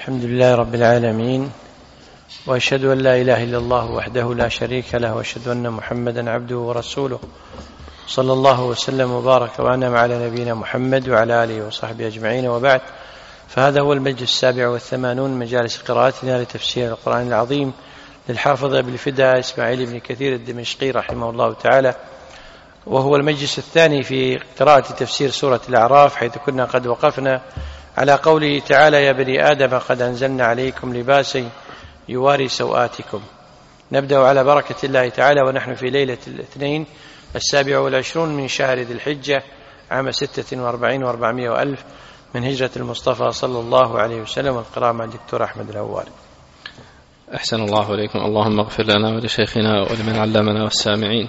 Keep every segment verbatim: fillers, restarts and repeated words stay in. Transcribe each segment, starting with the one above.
الحمد لله رب العالمين، وأشهد أن لا إله إلا الله وحده لا شريك له، وأشهد أن محمدا عبده ورسوله صلى الله وسلم وبارك وأنعم على نبينا محمد وعلى آله وصحبه أجمعين، وبعد. فهذا هو المجلس السابع والثمانون من مجالس قراءتنا لتفسير القرآن العظيم للحافظ أبي الفداء إسماعيل بن كثير الدمشقي رحمه الله تعالى، وهو المجلس الثاني في قراءة تفسير سورة الأعراف، حيث كنا قد وقفنا على قوله تعالى: يا بني آدم قد أنزلنا عليكم لباسا يواري سوآتكم. نبدأ على بركة الله تعالى ونحن في ليلة الاثنين السابع والعشرون من شهر ذي الحجة عام ستة وأربعين وأربعمائة وألف من هجرة المصطفى صلى الله عليه وسلم. والقراءة مع الدكتور أحمد الهواري. أحسن الله إليكم. اللهم اغفر لنا ولشيخنا ولمن علمنا والسامعين.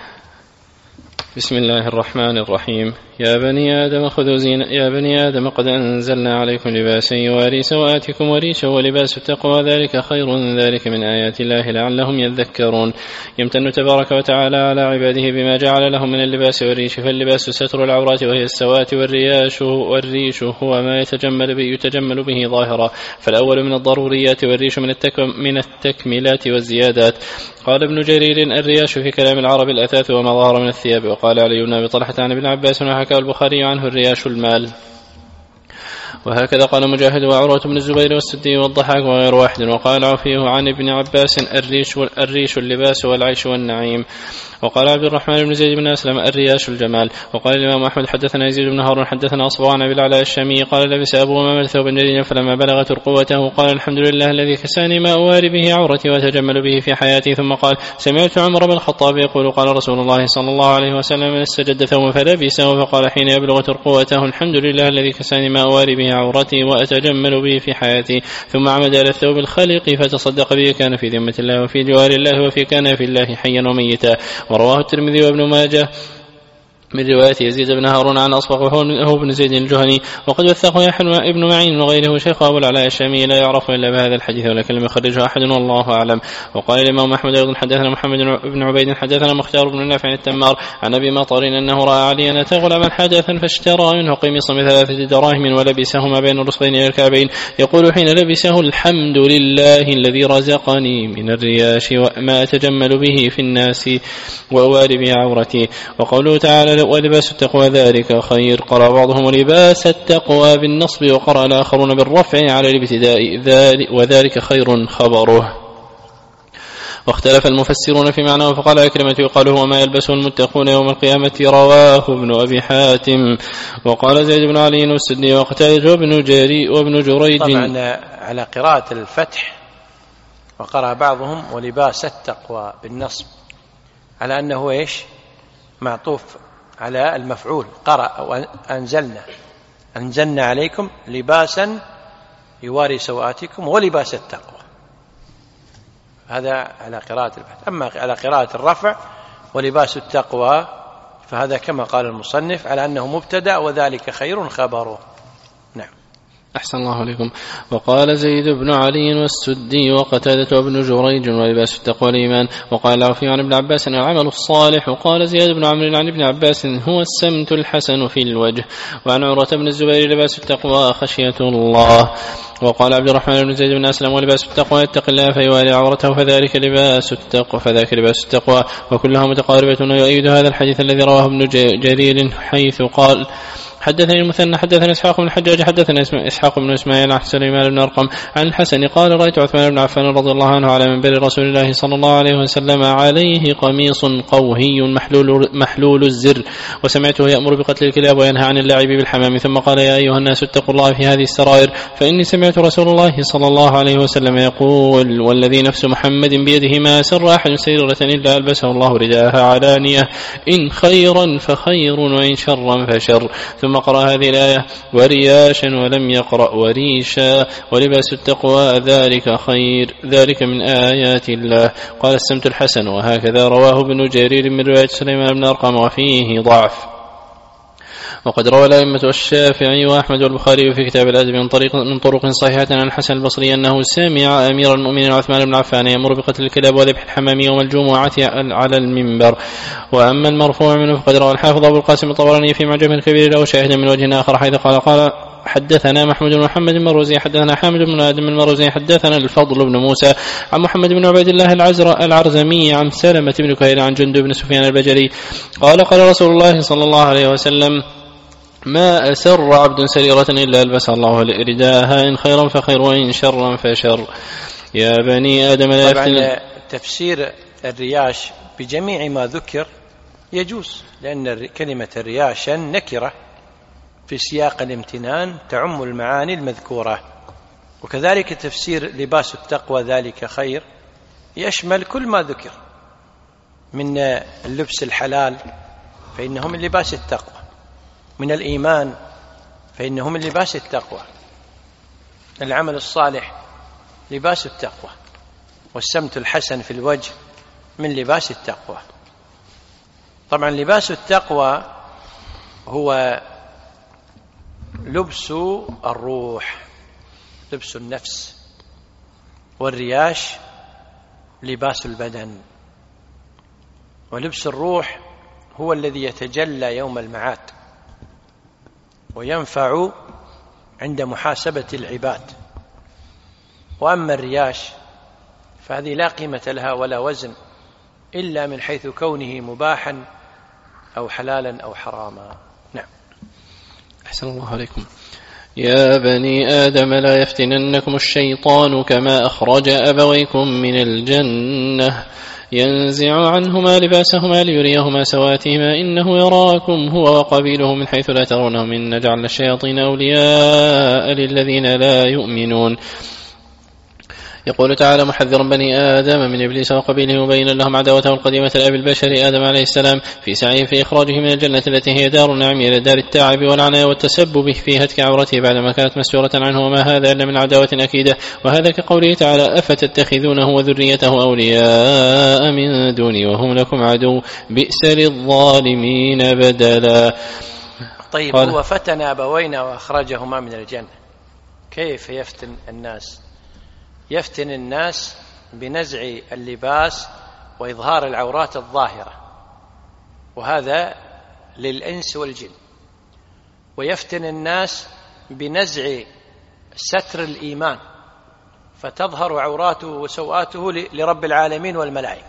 بسم الله الرحمن الرحيم. يا بني آدم خذوا زينة يا بني آدم قد أنزلنا عليكم لباسا يواري سوآتكم وريشا ولباس التقوى ذلك خير، ذلك من آيات الله لعلهم يذكرون. يمتن تبارك وتعالى على عباده بما جعل لهم من اللباس والريش، فاللباس ستر العورات وهي السوات، والرياش والريش هو ما يتجمل به, يتجمل به ظاهرا، فالأول من الضروريات والريش من, من التكميلات والزيادات. قال ابن جرير: الرياش في كلام العرب الأثاث وما ظهر من الثياب. وقال علي بن أبي طلحة عن ابن عباس وحكى البخاري عنه: الرياش المال. وهكذا قال مجاهد وعروة بن الزبير والسدي والضحاك وغير واحد. وقال عفيه عن ابن عباس: الريش, الريش اللباس والعيش والنعيم. وقال عبد الرحمن بن زيد بن أسلم: الرياش الجمال. وقال الإمام أحمد: حدثنا يزيد بن هارون حدثنا أصبغ عن أبي العلاء الشامي قال: لبس أبو أمامة ثوبا جديدا فلما بلغت رقوته قال: الحمد لله الذي كساني ما أواري به عورتي وأتجمل به في حياتي. ثم قال: سمعت عمر بن الخطاب يقول: قال رسول الله صلى الله عليه وسلم: من استجد ثوبا فلبسه فقال حين يبلغ رقوته: الحمد لله الذي كساني ما أواري به عورتي وأتجمل به في حياتي. ثم عمد إلى الثوب الخلق فتصدق به، كان في ذمة الله وفي جوار الله وفي كان في الله حيا وميتا. ورواه الترمذي وابن ماجه من رواية يزيد بن هارون عن أصبغ وهو بن زيد الجهني. وقد وثقه يحيى ابن معين وغيره شيخ أبو العلاء الشامي لا يعرف إلا بهذا الحديث، ولكن لم يخرجه أحد والله أعلم. وقال الإمام أحمد أيضا: حدثنا محمد بن عبيد حدثنا مختار بن نافع التمار عن أبي مطر أنه رأى عليا أتى غلاما حدثا فاشترى منه قميصا بثلاثة دراهم ولبسهما بين الرسغين إلى الكعبين، يقول حين لبسه: الحمد لله الذي رزقني من الرياش وما أتجمل به في الناس وأواري به عورتي. وقوله تعالى: ولباس التقوى ذلك خير. قرأ بعضهم لباس التقوى بالنصب، وقرأ الآخرون بالرفع على الابتداء وذلك خير خبره. واختلف المفسرون في معناه، فقال أكرمة: يقال هو ما يلبسه المتقون يوم القيامة. رواه ابن أبي حاتم. وقال زيد بن علي والسدي وقتادة وابن جري وابن جريج. طبعا على قراءة الفتح، وقرأ بعضهم ولباس التقوى بالنصب على أنه إيش معطوف على المفعول. قرأ وأنزلنا أنزلنا عليكم لباسا يواري سوآتكم ولباس التقوى، هذا على قراءة الفتح. أما على قراءة الرفع ولباس التقوى فهذا كما قال المصنف على أنه مبتدأ وذلك خير خبره. نعم. أحسن الله عليكم. وقال زيد بن علي والسدي وقتادة وابن جريج: ولباس التقوى الإيمان. وقال عفي عن ابن عباس: العمل الصالح. وقال زياد بن عمرو عن ابن عباس: هو السمت الحسن في الوجه. وعن عروة بن الزبير: لباس التقوى خشية الله. وقال عبد الرحمن بن زيد بن أسلم: ولباس التقوى يتقي الله فيواري عورته فذلك لباس التقوى فذاك لباس التقوى. وكلها متقاربة. ويؤيد هذا الحديث الذي رواه ابن جرير حيث قال: حدثني المثنى حدثنا إسحاق بن الحجاج حدثنا إسحاق بن إسماعيل عن سليمان بن أرقم عن الحسن قال: رأيت عثمان بن عفان رضي الله عنه على منبر رسول الله صلى الله عليه وسلم عليه قميص قوهي محلول, محلول الزر، وسمعته يأمر بقتل الكلاب وينهى عن اللعب بالحمام، ثم قال: يا أيها الناس اتقوا الله في هذه السرائر، فإني سمعت رسول الله صلى الله عليه وسلم يقول: والذي نفس محمد بيده ما سر أحد سيرة إلا ألبسه الله رداءها علانية، إن خيرا فخير وإن شرا فشر. ثم قرأ هذه الآية: ورياشا، ولم يقرأ وريشا. ولباس التقوى ذلك خير، ذلك من آيات الله. قال السمت الحسن. وهكذا رواه ابن جرير من رواية سليمان بن أرقم وفيه ضعف. وقد روى الأئمة الشافعي وأحمد والبخاري في كتاب الأدب من طريق من طرق صحيحة عن الحسن البصري أنه سمع أمير المؤمنين عثمان بن عفان يأمر بقتل الكلاب وذبح الحمام يوم الجمعة على المنبر. وأما المرفوع منه فقد روى الحافظ أبو القاسم الطبراني في معجم الكبير له شاهدا من وجه آخر حيث قال قال حدثنا محمد بن محمد المروزي حدثنا حامد بن آدم المروزي حدثنا الفضل بن موسى عن محمد بن عبيد الله العزر العرزمي عن سلمة بن كهيل عن جندب بن سفيان البجلي قال قال رسول الله صلى الله عليه وسلم ما أسر عبد سريرة إلا ألبس الله رداءها إن خيرا فخير وإن شرا فشر. يا بني آدم لا طبعا تفسير الرياش بجميع ما ذكر يجوز، لأن كلمة الرياش نكرة في سياق الامتنان تعم المعاني المذكورة. وكذلك تفسير لباس التقوى ذلك خير يشمل كل ما ذكر من اللبس الحلال فإنه من لباس التقوى، من الإيمان فإنه من لباس التقوى، العمل الصالح لباس التقوى، والسمت الحسن في الوجه من لباس التقوى. طبعا لباس التقوى هو لبس الروح، لبس النفس، والرياش لباس البدن، ولبس الروح هو الذي يتجلى يوم المعاد وينفع عند محاسبة العباد. وأما الرياش فهذه لا قيمة لها ولا وزن إلا من حيث كونه مباحا أو حلالا أو حراما. نعم. أحسن الله عليكم. يا بني آدم لا يفتننكم الشيطان كما أخرج أبويكم من الجنة ينزع عنهما لباسهما ليريهما سواتهما إنه يراكم هو وقبيله من حيث لا ترونهم إنا جعلنا الشياطين أولياء للذين لا يؤمنون. يقول تعالى محذرا بني آدم من إبليس وقبيله مبينا لهم عداوته القديمة لأبي البشر آدم عليه السلام في سعيه في إخراجه من الجنة التي هي دار النعيم إلى دار التعب والعناء والتسبب في هتك عورته بعدما كانت مستورة عنه، وما هذا إلا من عداوة أكيدة. وهذا كقوله تعالى أفتتخذونه وذريته أولياء من دوني وهم لكم عدو بئس للظالمين بدلا. طيب هو فتن أبوينا وأخرجهما من الجنة، كيف يفتن الناس؟ يفتن الناس بنزع اللباس وإظهار العورات الظاهرة، وهذا للإنس والجن. ويفتن الناس بنزع ستر الإيمان فتظهر عوراته وسوآته لرب العالمين والملائكة.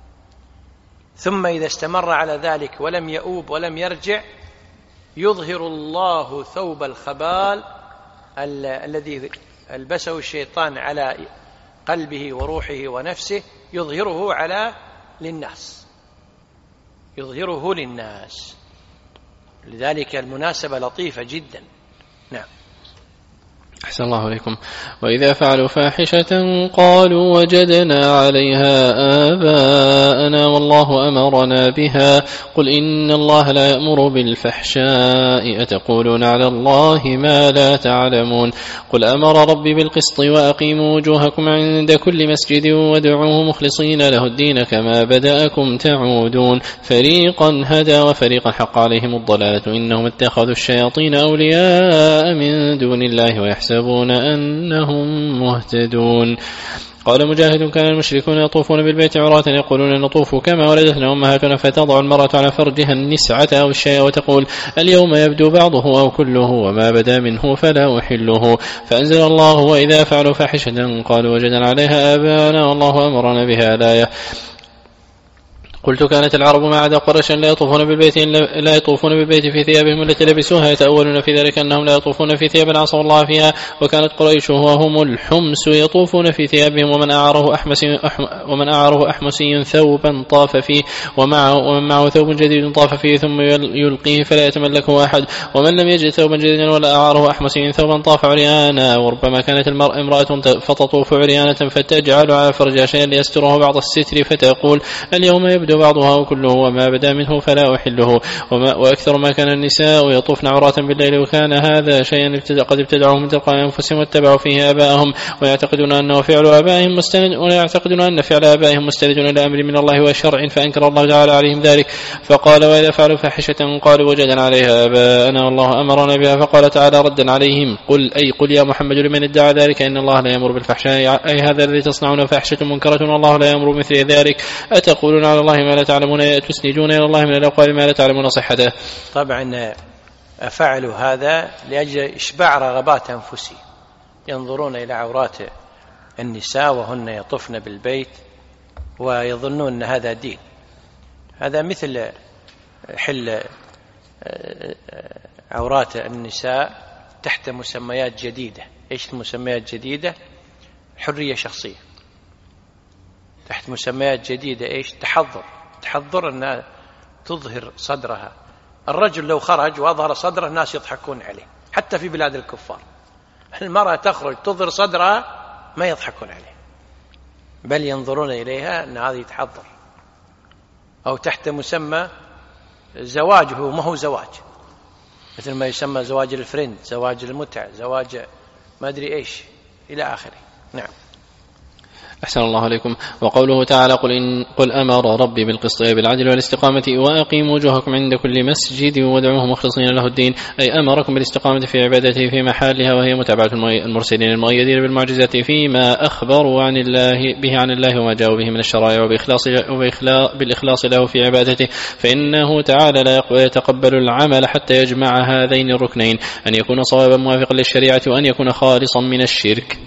ثم إذا استمر على ذلك ولم يؤوب ولم يرجع يظهر الله ثوب الخبال ال- الذي ألبسه الشيطان على قلبه وروحه ونفسه، يظهره على للناس يظهره للناس لذلك المناسبة لطيفة جدا. نعم. أحسن الله عليكم. وإذا فعلوا فاحشة قالوا وجدنا عليها آباءنا والله أمرنا بها قل إن الله لا يأمر بالفحشاء أتقولون على الله ما لا تعلمون قل أمر ربي بالقسط وأقيموا وجوهكم عند كل مسجد وادعوه مخلصين له الدين كما بدأكم تعودون فريقا هدى وفريقا حق عليهم الضلالة إنهم اتخذوا الشياطين أولياء من دون الله ويحسنون يحسبون أنهم مهتدون. قال مجاهد كان المشركون يطوفون بالبيت عراة يقولون نطوف كما ولدتنا أمهاتنا فتضع المرأة على فرجها النسعة أو الشيء وتقول اليوم يبدو بعضه أو كله وما بدا منه فلا أحله فأنزل الله وإذا فعلوا فاحشة قالوا وجدنا عليها آباءنا والله أمرنا بها الآية. قلت كانت العرب ما عدا قريش لا يطوفون بالبيت لا يطوفون بالبيت في ثيابهم التي لبسوها يتأولون في ذلك أنهم لا يطوفون في ثياب عصوا الله فيها وكانت قريش وهم الحمس يطوفون في ثيابهم ومن أعاره أحمسي ومن أعاره أحمسي ثوبا طاف فيه ومعه ومن معه ثوب جديد طاف فيه ثم يلقيه فلا يتملكه أحد ومن لم يجد ثوبا جديدا ولا أعاره أحمسي ثوبا طاف عريانا. وربما كانت المرأة امرأة فتطوف عريانة فتجعل على فرجها شيئا ليستره بعض الستر فتقول اليوم يبدو بعضها وكله وما بدا منه فلا أحله وما وأكثر ما كان النساء يطوفن عراة بالليل وكان هذا شيئا قد ابتدعوه من تلقاء أنفسهم واتبعوا فيه آباءهم ويعتقدون أنه فعل آبائهم مستند ويعتقدون أن فعل آبائهم مستند إلى أمر من الله وشرع فأنكر الله تعالى عليهم ذلك فقال وإذا فعلوا فاحشة قالوا وجدنا عليها آباءنا والله أمرنا بها فقال تعالى ردا عليهم قل أي قل يا محمد لمن ادعى ذلك إن الله لا يأمر بالفحشاء أي هذا الذي تصنعون فاحشة منكرة والله لا يأمر مثل ذلك أتقولون على الله ما لا تعلمون تسندون إلى الله من الأقوال ما لا تعلمون صحته. طبعا فعلوا هذا لأجل إشباع رغبات أنفسهم، ينظرون إلى عورات النساء وهن يطفن بالبيت ويظنون أن هذا دين. هذا مثل حل عورات النساء تحت مسميات جديدة. إيش المسميات جديدة؟ حرية شخصية. تحت مسميات جديدة إيش؟ تحضر تحضر أن تظهر صدرها. الرجل لو خرج وأظهر صدره الناس يضحكون عليه، حتى في بلاد الكفار. المرأة تخرج تظهر صدرها ما يضحكون عليه، بل ينظرون إليها أن هذه تحضر. أو تحت مسمى زواج هو ما هو زواج، مثل ما يسمى زواج الفريند، زواج المتعة، زواج ما أدري إيش إلى آخره. نعم. أحسن الله عليكم. وقوله تعالى قل, إن قل أمر ربي بالقسط بالعدل والاستقامة وأقيموا وجوهكم عند كل مسجد وادعوه مخلصين له الدين، أي أمركم بالاستقامة في عبادته في محلها، وهي متابعة المرسلين المؤيدين بالمعجزات فيما أخبروا عن الله به عن الله وما جاءوا به من الشرائع، وبإخلاص بالإخلاص له في عبادته، فإنه تعالى لا يتقبل العمل حتى يجمع هذين الركنين، أن يكون صوابا موافقا للشريعة وأن يكون خالصا من الشرك.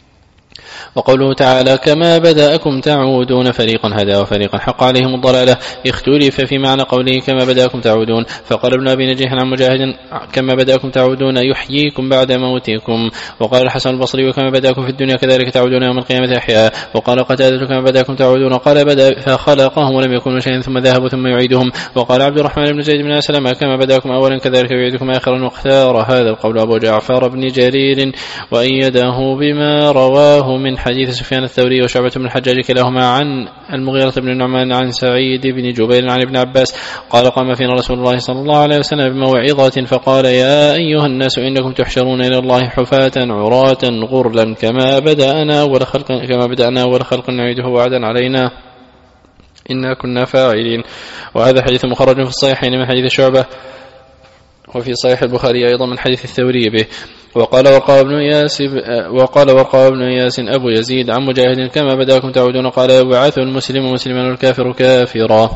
وقوله تعالى كما بدأكم تعودون، فريقا هدى وفريقا حق عليهم الضلالة، اختلف في معنى قوله كما بدأكم تعودون، فقال ابن أبي نجيح عن مجاهد كما بدأكم تعودون يحييكم بعد موتكم، وقال الحسن البصري وكما بدأكم في الدنيا كذلك تعودون يوم القيامة أحياء، وقال قتادة كما بدأكم تعودون قال بدأ فخلقهم ولم يكونوا شيئا ثم ذهبوا ثم يعيدهم، وقال عبد الرحمن بن زيد بن أسلم كما بدأكم أولا كذلك يعيدكم آخرا، واختار هذا القول أبو جعفر بن جرير وأيده بما رواه من حديث سفيان الثوري وشعبة بن الحجاج كلاهما عن المغيرة بن النعمان عن سعيد بن جبير عن ابن عباس قال قام فينا رسول الله صلى الله عليه وسلم بموعظة فقال يا أيها الناس إنكم تحشرون إلى الله حفاة عراة غرلا كما بدأنا أول خلق كما بدأنا أول خلق نعيده وعدا علينا إنا كنا فاعلين. وهذا حديث مخرج في الصحيحين من حديث شعبة، وفي صحيح البخاري أيضا من حديث الثوري به. وقال ورقاء بن إياس وقال ورقاء بن إياس أبو يزيد عن مجاهد كما بدأكم تعودون قال يبعث المسلم مسلما والكافر كافرا.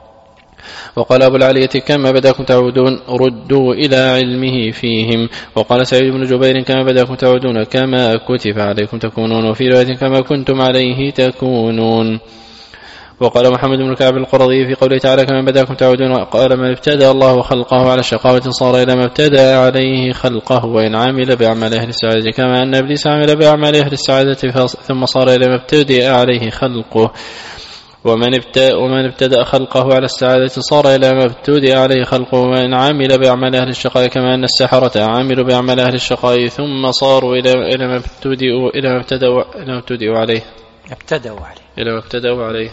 وقال أبو العالية كما بدأكم تعودون ردوا إلى علمه فيهم. وقال سعيد بن جبير كما بدأكم تعودون كما كتب عليكم تكونون، وفي رواية كما كنتم عليه تكونون. وقال محمد بن كعب القرظي في قوله تعالى كما بدأكم تعودون قال من ابتدأ الله خلقه على الشقاوة صار إلى ما ابتدأ عليه خلقه وإن عمل بأعمال أهل السعادة كما أن إبليس عمل بأعمال أهل السعادة ثم صار إلى ما ابتدأ عليه خلقه، ومن ابتدأ, ومن ابتدأ خلقه على السعادة صار إلى ما ابتدأ عليه خلقه وإن عمل بأعمال أهل الشقاء كما أن السحرة عملوا بأعمال أهل الشقاء ثم صاروا إلى ما ابتدأوا إلى ما ابتدأوا إلى ما ابتدأوا عليه ابتدأوا عليه إلى ما ابتدأوا عليه.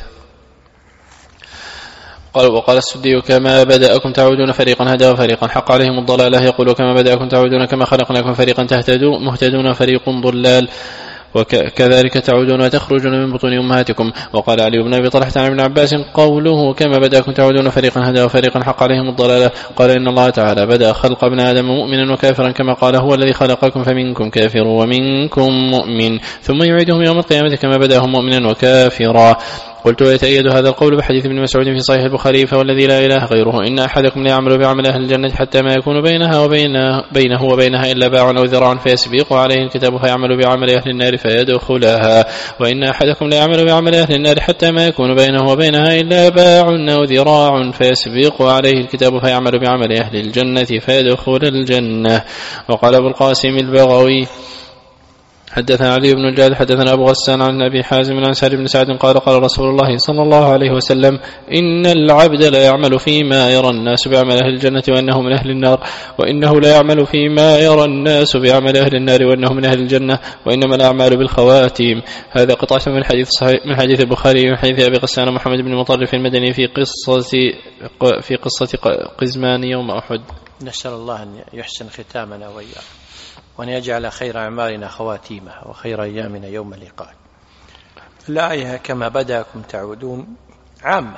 قال وقال السدي كما بدأكم تعودون فريقا هدى وفريقا حق عليهم الضلالة، يقول كما بدأكم تعودون كما خلقناكم فريقا تهتدوا مهتدون فريق ضلال، وكذلك تعودون وتخرجون من بطون أمهاتكم. وقال علي بن أبي طلحة عن ابن عباس قوله كما بدأكم تعودون فريقا هدى وفريقا حق عليهم الضلالة قال إن الله تعالى بدأ خلق ابن آدم مؤمنا وكافرا كما قال هو الذي خلقكم فمنكم كافر ومنكم مؤمن ثم يعيدهم يوم القيامة كما بدأهم مؤمنا وكافرا. قلت ويتأيد هذا القول بحديث ابن مسعود في صحيح البخاري فوالذي لا إله غيره إن أحدكم لا يعمل بعمل أهل الجنة حتى ما يكون بينها وبينه بينه وبينها إلا باع أو ذراع فيسبق عليه الكتاب فيعمل بعمل أهل النار فيدخلها، وإن أحدكم لا يعمل بعمل أهل النار حتى ما يكون بينه وبينها إلا باع أو ذراع فيسبق عليه الكتاب فيعمل بعمل أهل الجنة فيدخل الجنة. وقال أبو القاسم البغوي حدثنا علي بن الجاد حدثنا أبو غسان عن أبي حازم عن سعد بن سعد قال قال رسول الله صلى الله عليه وسلم إن العبد لا يعمل فيما يرى الناس بعمل أهل الجنة وأنه من أهل النار، وإنه لا يعمل فيما يرى الناس بعمل أهل النار وأنه من أهل الجنة، وإنما الأعمال بالخواتيم. هذا قطعة من حديث صحيح من حديث البخاري من حديث أبي غسان محمد بن مطرف المدني في قصة في قصة قزمان يوم أحد. نسأل الله أن يحسن ختامنا وإياه وأن يجعل خير أعمالنا خواتيمها وخير أيامنا يوم اللقاء. الآية كما بدأكم تعودون عامة،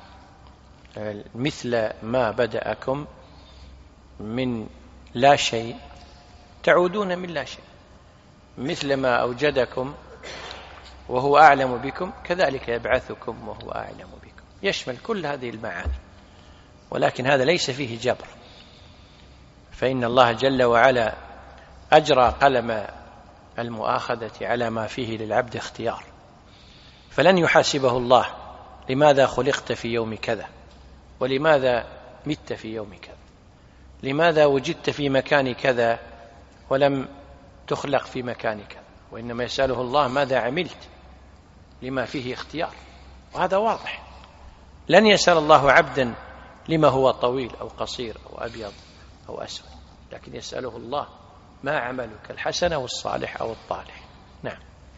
مثل ما بدأكم من لا شيء تعودون من لا شيء، مثل ما أوجدكم وهو أعلم بكم كذلك يبعثكم وهو أعلم بكم، يشمل كل هذه المعاني، ولكن هذا ليس فيه جبر، فإن الله جل وعلا أجرى قلم المؤاخذة على ما فيه للعبد اختيار، فلن يحاسبه الله لماذا خلقت في يوم كذا، ولماذا مت في يوم كذا، لماذا وجدت في مكان كذا ولم تخلق في مكان كذا، وإنما يسأله الله ماذا عملت لما فيه اختيار. وهذا واضح، لن يسأل الله عبدا لما هو طويل أو قصير أو أبيض أو أسود، لكن يسأله الله ما عملك الحسن أو الصالح أو الطالح. نعم.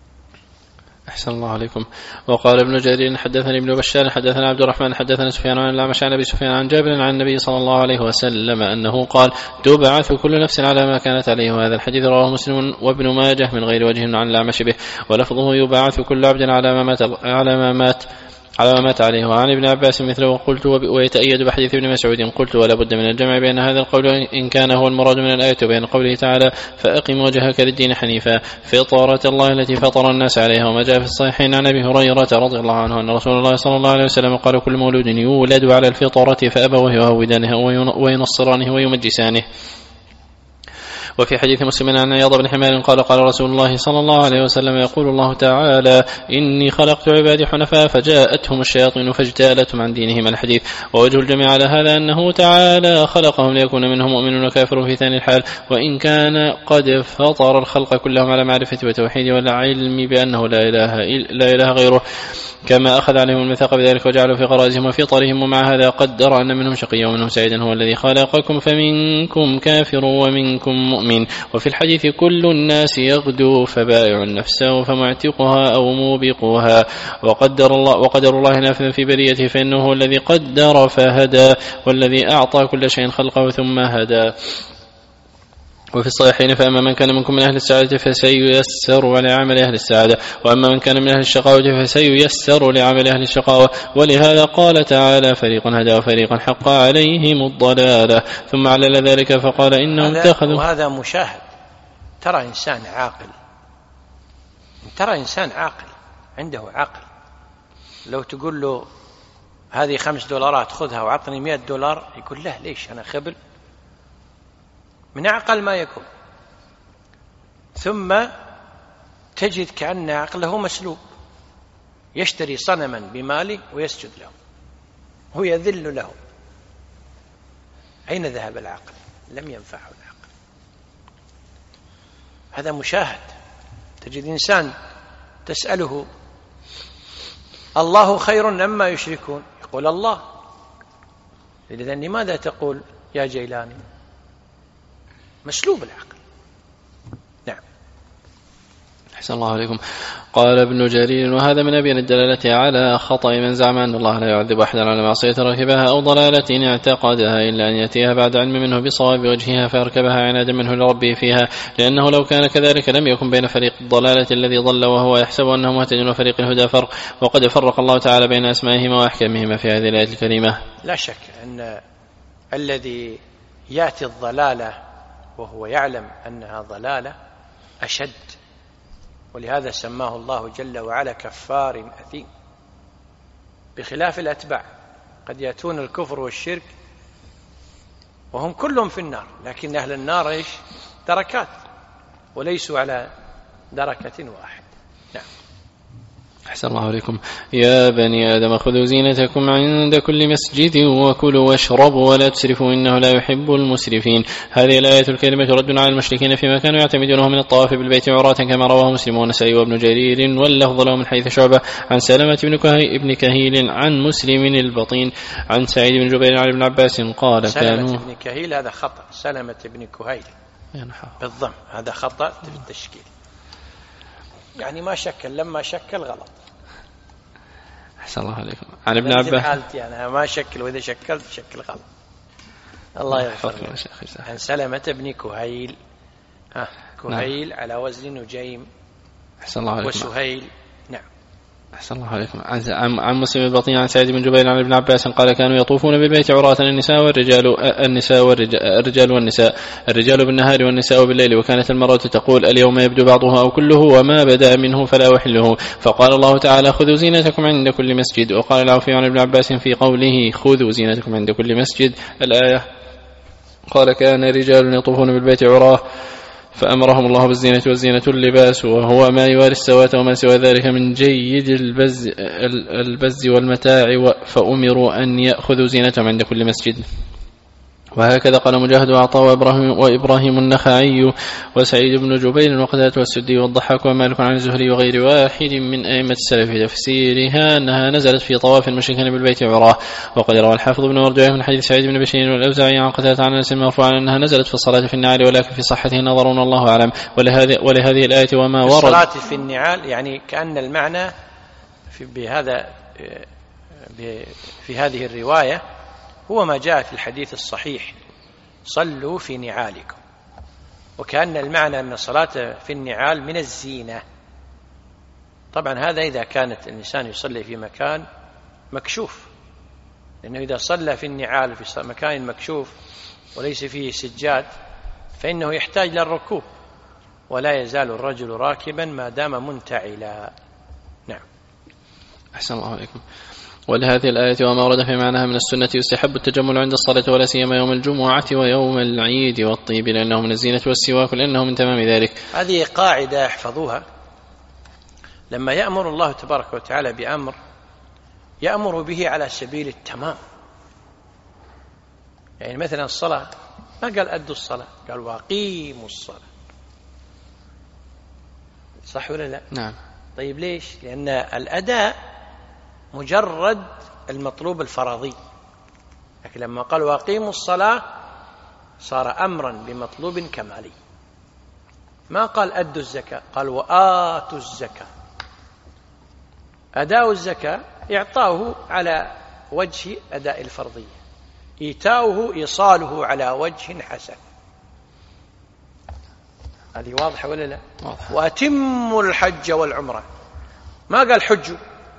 أحسن الله عليكم. وقال ابن جرير حدثني ابن بشار حدثنا عبد الرحمن حدثنا سفيان عن الأعمش عن أبي سفيان عن جابر عن النبي صلى الله عليه وسلم أنه قال تبعث كل نفس على ما كانت عليه. وهذا الحديث رواه مسلم وابن ماجه من غير وجه عن الأعمش به، ولفظه يبعث كل عبد على ما مات على ما مات على ما مات عليه. وعن ابن عباس مثله وقلت ويتأيد بحديث ابن مسعود قلت ولا بد من الجمع بين هذا القول إن كان هو المراد من الآية وبين قوله تعالى فأقم وجهك للدين حنيفا فطرة الله التي فطر الناس عليها. وما جاء في الصحيحين عن أبي هريرة رضي الله عنه أن رسول الله صلى الله عليه وسلم قال كل مولود يولد على الفطرة فأبوه يهودانه وينصرانه ويمجسانه. وفي حديث مسلم عن عياض بن حمار قال قال رسول الله صلى الله عليه وسلم يقول الله تعالى إني خلقت عبادي حنفاء فجاءتهم الشياطين فاجتالتهم عن دينهم. الحديث. ووجه الجميع على هذا أنه تعالى خلقهم ليكون منهم مؤمن وكافر في ثاني الحال، وإن كان قد فطر الخلق كلهم على معرفة وتوحيد والعلم بأنه لا إله, لا إله غيره كما أخذ عليهم الميثاق بذلك وجعلوا في غرائزهم وفي طرهم. ومع هذا قدر أن منهم شقيا ومنهم سعيدا هو الذي خلقكم فمنكم كافر ومنكم مؤمن. وفي الحديث كل الناس يغدو فبائع نفسه فمعتقها أو موبقها، وقدر الله, وقدر الله نافذا في بريته فإنه هو الذي قدر فهدى والذي أعطى كل شيء خلقه ثم هدى. وفي الصحيحين فأما من كان منكم من أهل السعادة فسييسر لعمل أهل السعادة، وأما من كان من أهل الشقاوة فسييسر لعمل أهل الشقاوة. ولهذا قال تعالى فريق هدى وفريق حق عليهم الضلالة، ثم علل ذلك فقال إنهم اتخذوا. وهذا مشاهد. ترى إنسان عاقل، ترى إنسان عاقل عنده عقل، لو تقول له هذه خمس دولارات خذها وعطني مئة دولار يقول له ليش أنا خبل، من أعقل ما يكون. ثم تجد كأن عقله مسلوب، يشتري صنما بماله ويسجد له ويذل له. أين ذهب العقل؟ لم ينفعه العقل. هذا مشاهد. تجد إنسان تسأله الله خير أما يشركون يقول الله، إذن لماذا تقول يا جيلاني؟ مسلوب العقل. نعم. أحسن الله عليكم. قال ابن جرير وهذا من أبين الدلالة على خطأ من زعم أن الله لا يعذب أحدا على معصية ركبها أو ضلالة اعتقدها إلا أن يأتيها بعد علم منه بصواب وجهها فيركبها عنادا منه لربه فيها، لأنه لو كان كذلك لم يكن بين فريق الضلالة الذي ضل وهو يحسب أنه مهتد وفريق الهدى فرق، وقد فرق الله تعالى بين أسمائهما وأحكامهما في هذه الآية الكريمة. لا شك أن الذي يأتي الضلالة وهو يعلم أنها ضلالة أشد، ولهذا سماه الله جل وعلا كفار أثيم، بخلاف الأتباع قد يأتون الكفر والشرك وهم كلهم في النار، لكن أهل النار إيش؟ دركات وليسوا على دركة واحد. نعم. أحسن الله عليكم. يا بني آدم خذوا زينتكم عند كل مسجد وكلوا واشربوا ولا تسرفوا إنه لا يحب المسرفين. هذه الآية الكريمة رد على المشركين فيما كانوا يعتمدونه من الطواف بالبيت عراة كما رواه مسلم والنسائي وابن جرير واللفظ له من حيث شعبة عن سلمة بن كهيل عن مسلم البطين عن سعيد بن جبير عن ابن عباس قال كانوا. سلمة بن كهيل هذا خطأ، سلمة بن كهيل بالضم، هذا خطأ في التشكيل، يعني ما شكل، لما شكل غلط. أحسن الله عليكم. عن ابن عباس حالتي أنا ما شكل، وإذا شكلت شكل غلط. الله يغفر له. عن سلمة بن كهيل. ها كهيل نعم. على وزن نجيم. أحسن الله عليكم. وسهيل. نعم. أحسن الله عليكم. عن عن مسلم البطين عن سعيد بن جبير عن ابن عباس قال كانوا يطوفون بالبيت عراة النساء والرجال النساء والرجال والنساء الرجال بالنهار والنساء بالليل، وكانت المرأة تقول اليوم يبدو بعضها أو كله وما بدا منه فلا أحله، فقال الله تعالى خذوا زينتكم عند كل مسجد. وقال العوفي عن ابن عباس في قوله خذوا زينتكم عند كل مسجد الآية قال كان رجال يطوفون بالبيت عراه فأمرهم الله بالزينة، والزينة اللباس وهو ما يواري السواد وما سوى ذلك من جيد البز, البز والمتاع، فأمروا أن يأخذوا زينتهم عند كل مسجد. وهكذا قال مجاهد وعطاء وإبراهيم, وإبراهيم النخعي وسعيد بن جبير وقتادة والسدي والضحاك ومالك عن الزهري وغير واحد من أئمة السلف في تفسيرها أنها نزلت في طواف المشركين بالبيت عراه. وقد روى الحافظ بن مرجع من حديث سعيد بن بشير والأوزاعي عن قتادة عن أنس مرفوعا أنها نزلت في الصلاة في النعال، ولكن في صحته نظر الله أعلم. ولهذه, ولهذه الآية وما ورد الصلاة في النعال، يعني كأن المعنى في بهذا في هذه الرواية هو ما جاء في الحديث الصحيح صلوا في نعالكم، وكأن المعنى أن الصلاة في النعال من الزينة. طبعا هذا إذا كانت الإنسان يصلي في مكان مكشوف، لأنه إذا صلى في النعال في مكان مكشوف وليس فيه سجاد فإنه يحتاج للركوب، ولا يزال الرجل راكبا ما دام منتعلا. نعم. أحسن الله عليكم. ولهذه الآية وما ورد في معناها من السنة يستحب التجمل عند الصلاة ولا سيما يوم الجمعة ويوم العيد والطيب، لأنه من الزينة والسواك لأنه من تمام ذلك. هذه قاعدة احفظوها. لما يأمر الله تبارك وتعالى بأمر يأمر به على سبيل التمام. يعني مثلا الصلاة ما قال أدوا الصلاة، قال واقيموا الصلاة، صح ولا لا؟ نعم. طيب ليش؟ لأن الأداء مجرد المطلوب الفرضي، لكن لما قال واقيموا الصلاة صار أمرا بمطلوب كمالي. ما قال أدوا الزكاة، قال وآتوا الزكاة. أداء الزكاة إعطاؤه على وجه أداء الفرضية، إيتاؤه إيصاله على وجه حسن. هذه واضحة ولا لا؟ واضح. وأتموا الحج والعمرة، ما قال حجوا.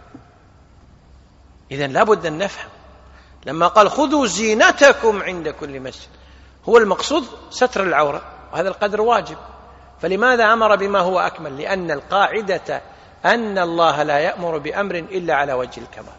إذن لابد أن نفهم لما قال خذوا زينتكم عند كل مسجد، هو المقصود ستر العورة، وهذا القدر واجب. فلماذا أمر بما هو أكمل؟ لأن القاعدة أن الله لا يأمر بأمر إلا على وجه الكمال،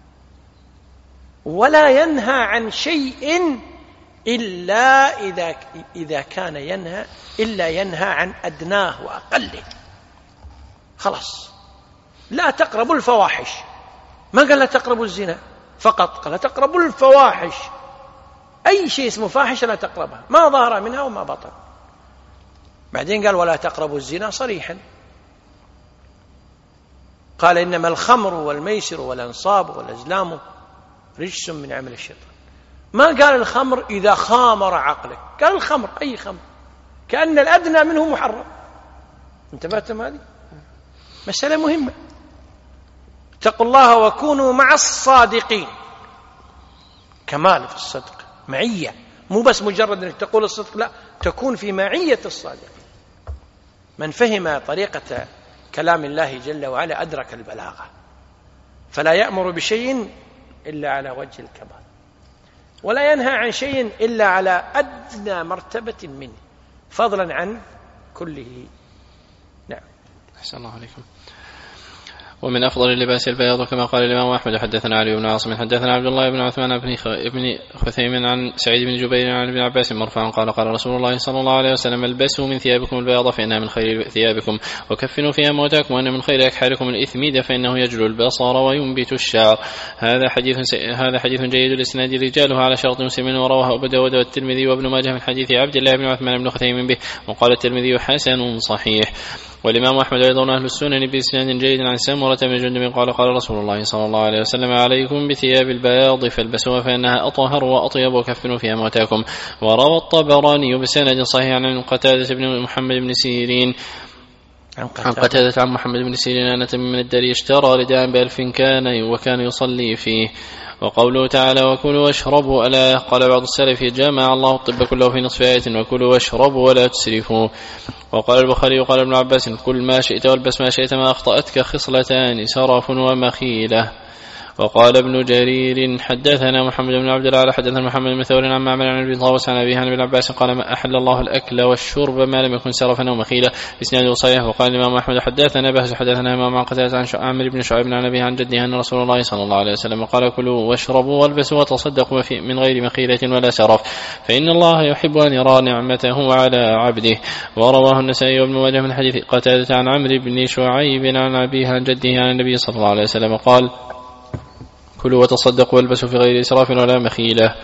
ولا ينهى عن شيء إلا إذا, إذا كان ينهى إلا ينهى عن أدناه وأقله. خلاص. لا تقربوا الفواحش، ما قال لا تقربوا الزنا فقط، قال لا تقربوا الفواحش، أي شيء اسمه فاحش لا تقربها، ما ظهر منها وما بطن. بعدين قال ولا تقربوا الزنا صريحا، قال إنما الخمر والميسر والأنصاب والأزلام رجس من عمل الشيطان. ما قال الخمر إذا خامر عقلك، قال الخمر أي خمر، كأن الأدنى منه محرم. انتبهتم؟ هذه مسألة مهمة. اتقوا الله وكونوا مع الصادقين، كمال في الصدق، معية، مو بس مجرد أنك تقول الصدق، لا، تكون في معية الصادقين. من فهم طريقة كلام الله جل وعلا أدرك البلاغة، فلا يأمر بشيء إلا على وجه الكمال، ولا ينهى عن شيء إلا على أدنى مرتبة منه، فضلا عن كله. نعم. أحسن الله عليكم. ومن أفضل اللباس البياض كما قال الإمام أحمد. حدثنا علي بن عاصم حدثنا عبد الله بن عثمان بن خثيم عن سعيد بن جبير عن ابن عباس مرفوعا قال قال رسول الله صلى الله عليه وسلم البسوا من ثيابكم البياض فإنها من خير ثيابكم، وكفنوا فيها موتاكم وأن من خير أكحالكم الإثميد فإنه يجلو البصر وينبت الشعر. هذا حديث هذا حديث جيد الإسناد رجاله على شرط مسلم، ورواه أبو داود والترمذي وابن ماجه من حديث عبد الله بن عثمان بن خثيم به، وقال الترمذي حسن صحيح. والإمام أحمد أيضا أهل السنن بإسناد جيد عن سمرة بن جندب قال قال رسول الله صلى الله عليه وسلم عليكم بثياب البياض فالبسوها فإنها أطهر وأطيب وكفنوا فيها موتاكم. وروى الطبراني بسند صحيح عن قتادة بن محمد بن سيرين عن قتادة عن محمد بن سيرين أن تميم الداري اشترى رداء بألف كان وكان يصلي فيه. وقوله تعالى وكلوا واشربوا ألا قال بعض السلف جمع الله الطب كله في نصف آية وكلوا واشربوا ولا تسرفوا. وقال البخاري وقال ابن عباس كل ما شئت والبس ما شئت ما أخطأتك خصلتان سرف ومخيلة. وقال ابن جرير حدثنا محمد بن عبد الله حدثنا محمد بن ثور عن معمر عن ابي طاووس عن ابي عن ابن عباس قال ما احل الله الاكل والشرب ما لم يكن سرفا او مخيلا اسناده صحيح. وقال الامام احمد حدثنا بهز حدثنا امام عن قتادة عن عامر بن شعيب عن ابيه عن جده ان رسول الله صلى الله عليه وسلم قال كلوا واشربوا والبسوا وتصدقوا من غير مخيلة ولا سرف فان الله يحب ان يرى نعمته على عبده. ورواه النسائي وابن ماجه من حديث قتادة عن عمرو بن شعيب عن ابيه عن جده عن النبي صلى الله عليه وسلم قال كلوا وتصدقوا والبسوا في غير إسراف ولا مخيلة.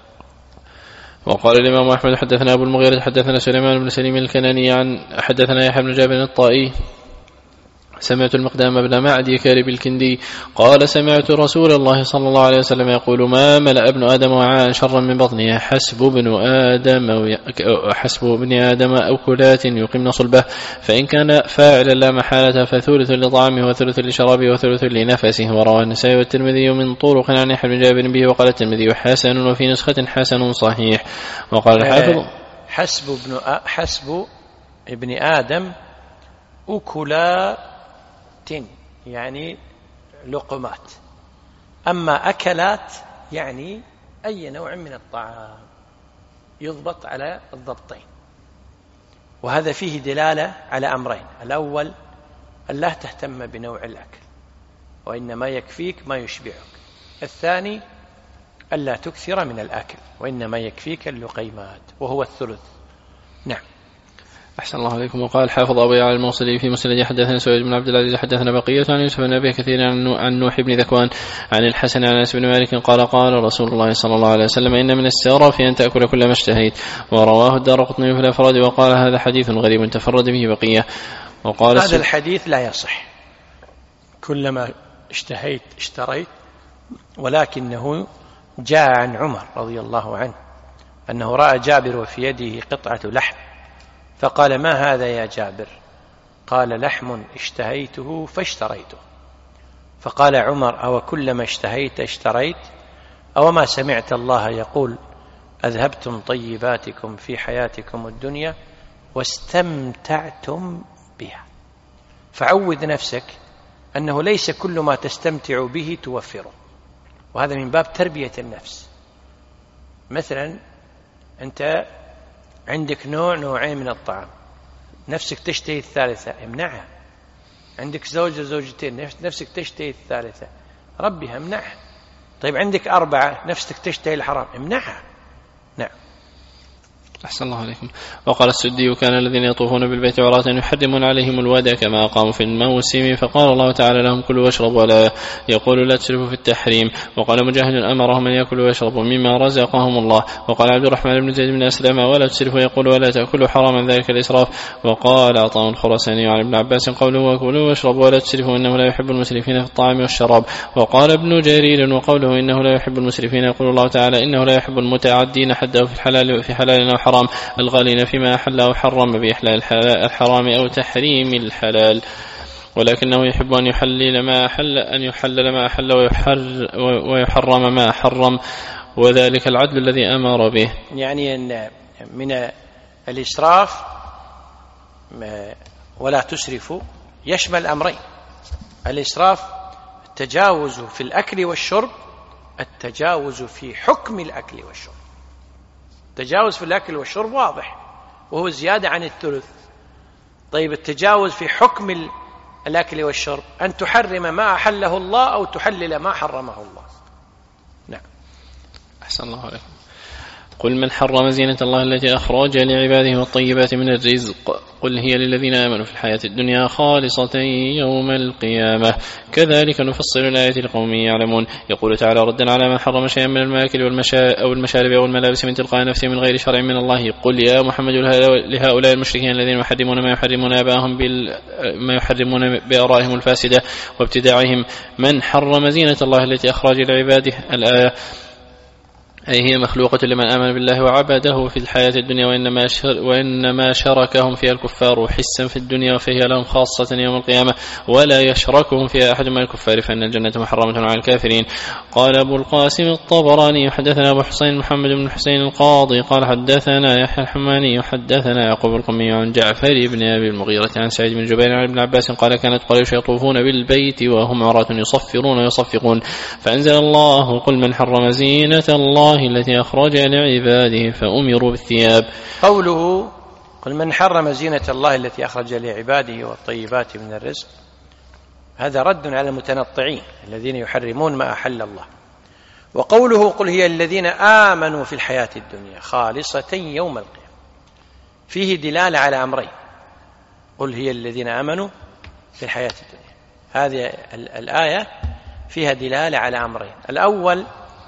وقال الإمام أحمد حدثنا أبو المغيرة حدثنا سليمان بن سليم الكناني عن حدثنا يحيى بن جابر الطائي سمعت المقدام بن معدي كارب الكندي قال سمعت رسول الله صلى الله عليه وسلم يقول ما ملأ ابن آدم وعاء شرا من بطنه حسب ابن آدم أو حسب ابن آدم أكلات يقمن صلبه فإن كان فاعلا لا محالة فثلث لطعامه وثلث لشرابه وثلث لنفسه. ورواه النسائي والترمذي من طرق عن يحيى بن جابر به وقال الترمذي حسن وفي نسخة حسن صحيح. وقال الحافظ حسب ابن حسب ابن آدم أكلات يعني لقمات، أما أكلات يعني أي نوع من الطعام يضبط على الضبطين. وهذا فيه دلالة على أمرين: الأول أن لا تهتم بنوع الأكل وإنما يكفيك ما يشبعك، الثاني ألا تكثر من الأكل وإنما يكفيك اللقيمات وهو الثلث. نعم. أحسن الله عليكم. وقال الحافظ أبو يعلى الموصلي في مسند حدثنا سعيد بن عبد العزيز حدثنا بقية عن يوسف بن أبي كثير عن نوح بن ذكوان عن الحسن عن أنس بن مالك قال قال رسول الله صلى الله عليه وسلم إن من السرف أن تأكل كل ما اشتهيت. ورواه الدارقطني في الأفراد وقال هذا حديث غريب تفرد به بقية. وقال هذا الحديث لا يصح كلما اشتهيت اشتريت، ولكنه جاء عن عمر رضي الله عنه أنه رأى جابر وفي يده قطعة لحم فقال ما هذا يا جابر؟ قال لحم اشتهيته فاشتريته. فقال عمر أو كلما اشتهيت اشتريت؟ أو ما سمعت الله يقول أذهبتم طيباتكم في حياتكم الدنيا واستمتعتم بها. فعود نفسك أنه ليس كل ما تستمتع به توفره، وهذا من باب تربية النفس. مثلا أنت عندك نوع نوعين من الطعام، نفسك تشتهي الثالثة امنعها. عندك زوجة زوجتين نفسك تشتهي الثالثة ربها امنعها. طيب عندك أربعة نفسك تشتهي الحرام امنعها. نعم. أحسن الله عليكم. وقال السدي كان الذين يطوفون بالبيت عراة يحرمون عليهم الودى كما قاموا في الموسم فقال الله تعالى لهم كلوا واشربوا ولا يقول لا تسرفوا في التحريم. وقال مجاهد أمرهم أن يأكلوا ويشربوا مما رزقهم الله. وقال عبد الرحمن بن زيد بن أسلم ولا تسرفوا يقول ولا تأكلوا حراما ذلك الإسراف. وقال عطاء الخراساني عن ابن عباس قوله وكلوا واشربوا ولا تسرفوا إنه لا يحب المسرفين في الطعام والشراب. وقال ابن جرير وقوله إنه لا يحب المسرفين يقول الله تعالى إنه لا يحب المتعدين حده في الحلال في حلال أو حرام الغالين فيما أحل أو حرم بإحلال الحرام أو تحريم الحلال، ولكنه يحب أن يحلل ما أحل أن يحلل ما أحل ويحرم ما حرم، وذلك العدل الذي أمر به. يعني أن من الإسراف ولا تسرفوا يشمل أمرين: الإسراف التجاوز في الأكل والشرب، التجاوز في حكم الأكل والشرب. التجاوز في الأكل والشرب واضح وهو زيادة عن الثلث. طيب التجاوز في حكم الأكل والشرب أن تحرم ما أحله الله أو تحلل ما حرمه الله. نعم. أحسن الله عليكم. قل من حرم زينة الله التي أخرج لعباده والطيبات من الرزق قل هي للذين آمنوا في الحياة الدنيا خالصة يوم القيامة كذلك نفصل الآيات لقوم يعلمون. يقول تعالى ردا على من حرم شيئا من الماكل والمشا أو المشارب أو الملابس من تلقاء نفسه من غير شرع من الله قل يا محمد لهؤلاء المشركين الذين يحرمون ما يحرمون آباءهم بال ما يحرمون بآرائهم الفاسدة وابتداعهم من حرم زينة الله التي أخرج لعباده الآية. أي هي مخلوقة لمن آمن بالله وعبده في الحياة الدنيا، وإنما, شر وإنما شاركهم فيها الكفار حسا في الدنيا، وفيها لهم خاصة يوم القيامة، ولا يشركهم فيها أحد من الكفار، فإن الجنة محرمة على الكافرين. قال أبو القاسم الطبراني حدثنا أبو حسين محمد بن حسين القاضي قال حدثنا يحيى الحماني حدثنا يعقوب القمي عن جعفر بن أبي المغيرة عن سعيد بن جبير عن ابن عباس قال كانت قريش يطوفون بالبيت وهم عراة يصفرون ويصفقون، فأنزل الله قل من حرم زينة الله التي أخرج لعباده فأمروا بالثياب. قوله قل من حرم زينة الله التي أخرج لعباده والطيبات من الرزق، هذا رد على المتنطعين الذين يحرمون ما أحل الله. وقوله قل هي الذين آمنوا في الحياة الدنيا خالصة يوم القيامة، فيه دلالة على أمرين. قل هي الذين آمنوا في الحياة الدنيا، هذه الآية فيها دلالة على أمرين. الأول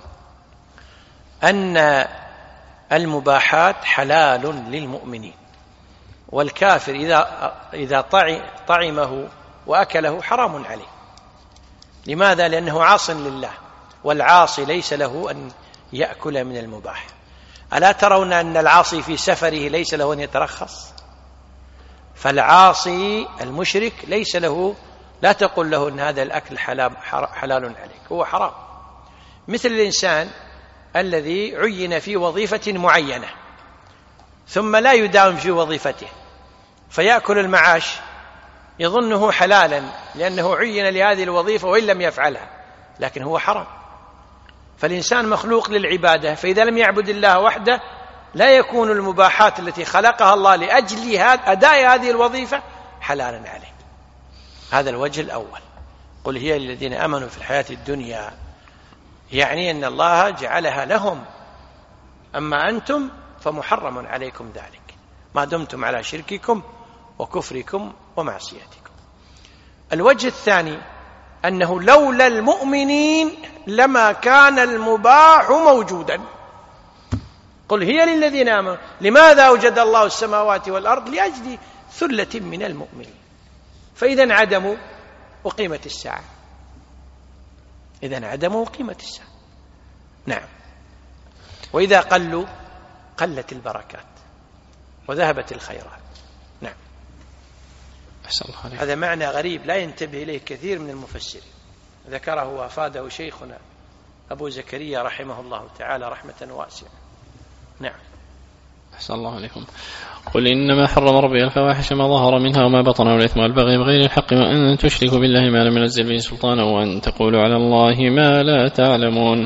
أن المباحات حلال للمؤمنين، والكافر إذا إذا طعمه وأكله حرام عليه. لماذا؟ لأنه عاص لله، والعاصي ليس له أن يأكل من المباح. ألا ترون أن العاصي في سفره ليس له أن يترخص؟ فالعاصي المشرك ليس له، لا تقول له أن هذا الأكل حلال عليك، هو حرام. مثل الإنسان الذي عين في وظيفة معينة ثم لا يداوم في وظيفته فيأكل المعاش يظنه حلالا لأنه عين لهذه الوظيفة وإن لم يفعلها، لكن هو حرام. فالإنسان مخلوق للعبادة، فإذا لم يعبد الله وحده لا يكون المباحات التي خلقها الله لأجل أداء هذه الوظيفة حلالا عليه. هذا الوجه الأول. قل هي الذين آمنوا في الحياة الدنيا، يعني أن الله جعلها لهم، أما أنتم فمحرم عليكم ذلك ما دمتم على شرككم وكفركم ومعصيتكم. الوجه الثاني أنه لولا المؤمنين لما كان المباح موجودا. قل هي للذين آمنوا، لماذا أوجد الله السماوات والأرض؟ لأجل ثلة من المؤمنين، فإذا انعدموا وقيمة الساعة، إذا انعدموا وقيمة الساعة. نعم. وإذا قلوا قلت البركات وذهبت الخيرات. نعم. هذا معنى غريب لا ينتبه إليه كثير من المفسرين، ذكره وافاده شيخنا أبو زكريا رحمه الله تعالى رحمة واسعة. نعم. أحسن الله عليكم. قل إنما حرم ربي الفواحش ما ظهر منها وما بطن والإثم والبغي بغير الحق وأن تشركوا بالله ما لم ينزل به سلطانا وأن تقولوا على الله ما لا تعلمون.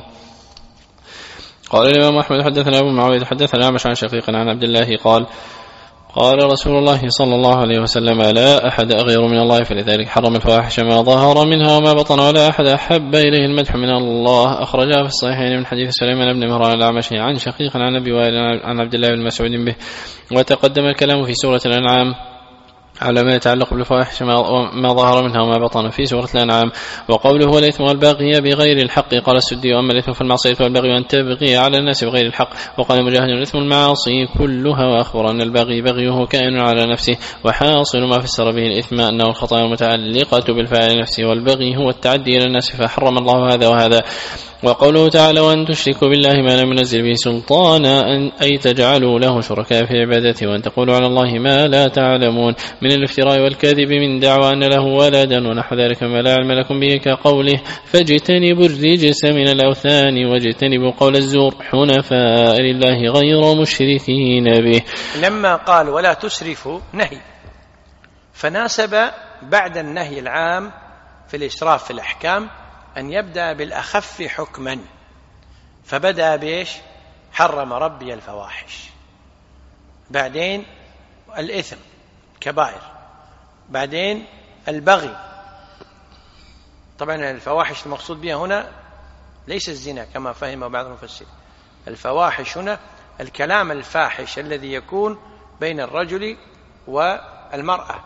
قال الإمام أحمد حدثنا أبو معاوية حدثنا أعمش عن شقيق عن عبد الله قال قال رسول الله صلى الله عليه وسلم لا أحد أغير من الله، فلذلك حرم الفواحش ما ظهر منها وما بطن، ولا أحد أحب إليه المدح من الله. أخرجها في الصحيحين من حديث سليمان بن مهران الأعمشي عن شقيق عن أبي وائل عن عبد الله بن مسعود به. وتقدم الكلام في سورة الأنعام على ما يتعلق بالفواحش ما ظهر منها وما بطن في سورة الأنعام. وقوله والإثم والبغي بغير الحق، قال السدي وأما الإثم فالمعصية والبغي أن تبغي على الناس بغير الحق. وقال مجاهد الإثم المعاصي كلها، وأخبر أن البغي بغيه كائن على نفسه، وحاصل ما فسر به الإثم أنه الخطايا المتعلقة بالفاعل نفسه، والبغي هو التعدي إلى الناس، فحرم الله هذا وهذا. وقوله تعالى وأن تشركوا بالله ما لم ينزل به سلطانا، أي تجعلوا له شركاء في عبادته، وأن تقولوا على الله ما لا تعلمون من الافتراء والكذب من دعوى أن له ولدا ونحو ذلك ما لا علم لكم به، كقوله فاجتنبوا الرجس من الأوثان واجتنبوا قول الزور حنفاء لله غير مشركين به. لما قال ولا تسرفوا نهي، فناسب بعد النهي العام في الإسراف في الأحكام أن يبدأ بالأخف حكما، فبدأ بإيش؟ حرم ربي الفواحش، بعدين الإثم كبائر، بعدين البغي. طبعا الفواحش المقصود بها هنا ليس الزنا كما فهم بعض المفسرين، الفواحش هنا الكلام الفاحش الذي يكون بين الرجل والمرأة،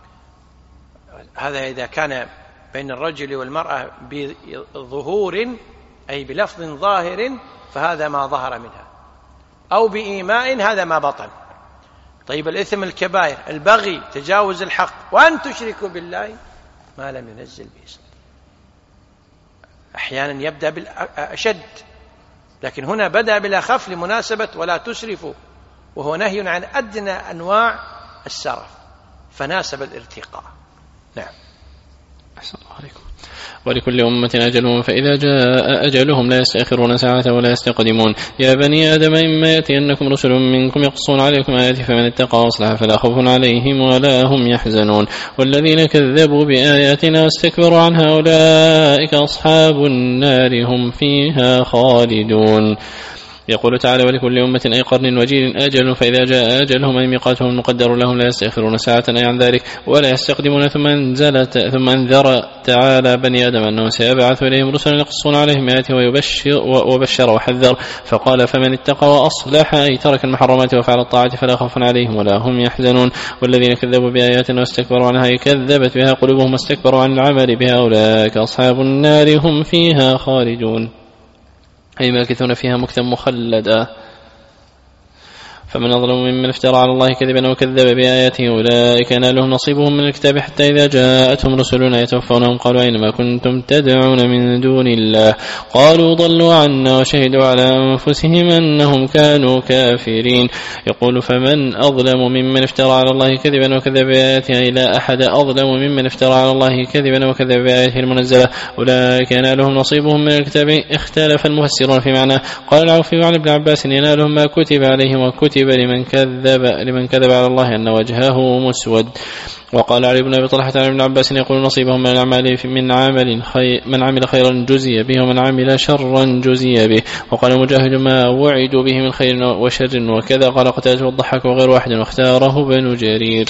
هذا إذا كان بين الرجل والمرأة بظهور أي بلفظ ظاهر فهذا ما ظهر منها، أو بإيماء هذا ما بطن. طيب الإثم الكبائر، البغي تجاوز الحق، وأن تشركوا بالله ما لم ينزل به سلطان. أحيانا يبدأ بالأشد لكن هنا بدأ بالأخف لمناسبة ولا تسرفوا، وهو نهي عن أدنى أنواع السرف فناسب الارتقاء. نعم. أحسن الله عليكم. ولكل أمة أجل فإذا جاء أجلهم لا يستأخرون ساعة ولا يستقدمون. يا بني آدم إما يأتينكم رسل منكم يقصون عليكم آياتي فمن اتقى وأصلح فلا خوف عليهم ولا هم يحزنون. والذين كذبوا بآياتنا واستكبروا عنها أولئك أصحاب النار هم فيها خالدون. يقول تعالى ولكل أمة أي قرن وجيل أجل فإذا جاء أجلهم أي ميقاتهم المقدر لهم لا يستأخرون ساعة أي عن ذلك ولا يستقدمون. ثم انزل ثم انذر تعالى بني آدم أنه سيبعث إليهم رسلا يقصون عليهم آياته ويبشر وبشر وحذر فقال فمن اتقى وأصلح أي ترك المحرمات وفعل الطاعة فلا خوف عليهم ولا هم يحزنون. والذين كذبوا بآياتنا واستكبروا عنها أي كذبت بها قلوبهم واستكبروا عن العمل بها أولئك أصحاب النار هم فيها خالدون أي ماكثون فيها مكثا مخلدا. فمن أظلم ممن افترى على الله كذبا وكذب بآياته أولئك نالهم نصيبهم من الكتاب حتى إذا جاءتهم رسلنا يتوفونهم قالوا أينما كنتم تدعون من دون الله قالوا ضلوا عنا وشهدوا على أنفسهم أنهم كانوا كافرين. يقول فمن أظلم ممن افترى على الله كذبا وكذب بآياته أي لا أحد أظلم ممن افترى على الله كذبا وكذب بآياته المنزلة أولئك ينالهم نصيبهم من الكتاب. اختلف المفسرون في معنى. قال العوفي وعن ابن عباس ينالهم ما كتب عليهم وكتب لمن كذب لمن كذب على الله أن وجهه مسود. وقال علي بن أبي طلحة عن ابن عباس يقول نصيبهم من الأعمال من عمل خير من عمل خيرا جزي به ومن عمل شرا جزي به. وقال مجاهد ما وعدوا به من خير وشر وكذا. قال قتادة والضحاك وغير واحد واختاره بن جرير.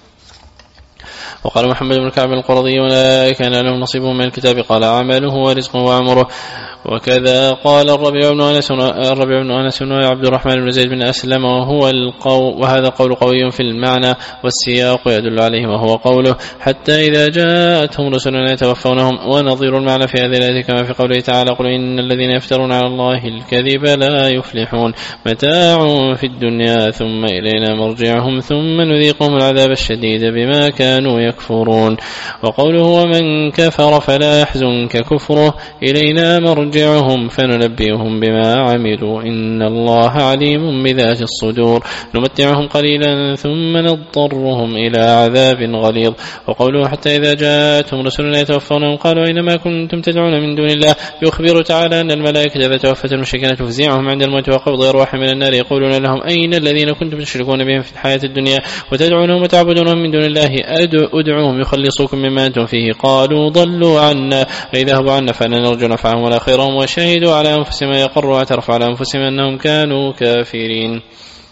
وقال محمد بن كعب القرظي أولئك كان لهم نصيبهم من الكتاب قال عمله ورزقه وعمره. وكذا قال الربيع بن أنس الربيع بن أنس وعبد الرحمن بن زيد بن أسلم وهو القول وهذا قول قوي في المعنى والسياق يدل عليه وهو قوله حتى إذا جاءتهم رسلنا يتوفونهم. ونظير المعنى في هذه الآية كما في قوله تعالى قل إن الذين يفترون على الله الكذب لا يفلحون متاع في الدنيا ثم إلينا مرجعهم ثم نذيقهم العذاب الشديد بما كانوا يكفرون. وقوله ومن كفر فلا يحزنك كفره إلينا مرجعهم فننبئهم بما عملوا إن الله عليم بذات الصدور نمتعهم قليلا ثم نضطرهم إلى عذاب غليظ. وقوله حتى إذا جاءتهم رسلنا يتوفونهم قالوا أينما كنتم تدعون من دون الله. يخبر تعالى أن الملائكة إذا توفت المشركين تفزعهم عند الموت وقبض أرواح من النار يقولون لهم أين الذين كنتم تشركون بهم في الحياة الدنيا وتدعونهم وتعبدونهم من دون الله أدعوهم يخلصوكم مما أنتم فيه قالوا ضلوا عنا أي ذهبوا عنا فلا نرجو نفعهم ولا خيرهم وشهدوا على أنفسهم يقروا واعترفوا على أنفسهم أنهم كانوا كافرين.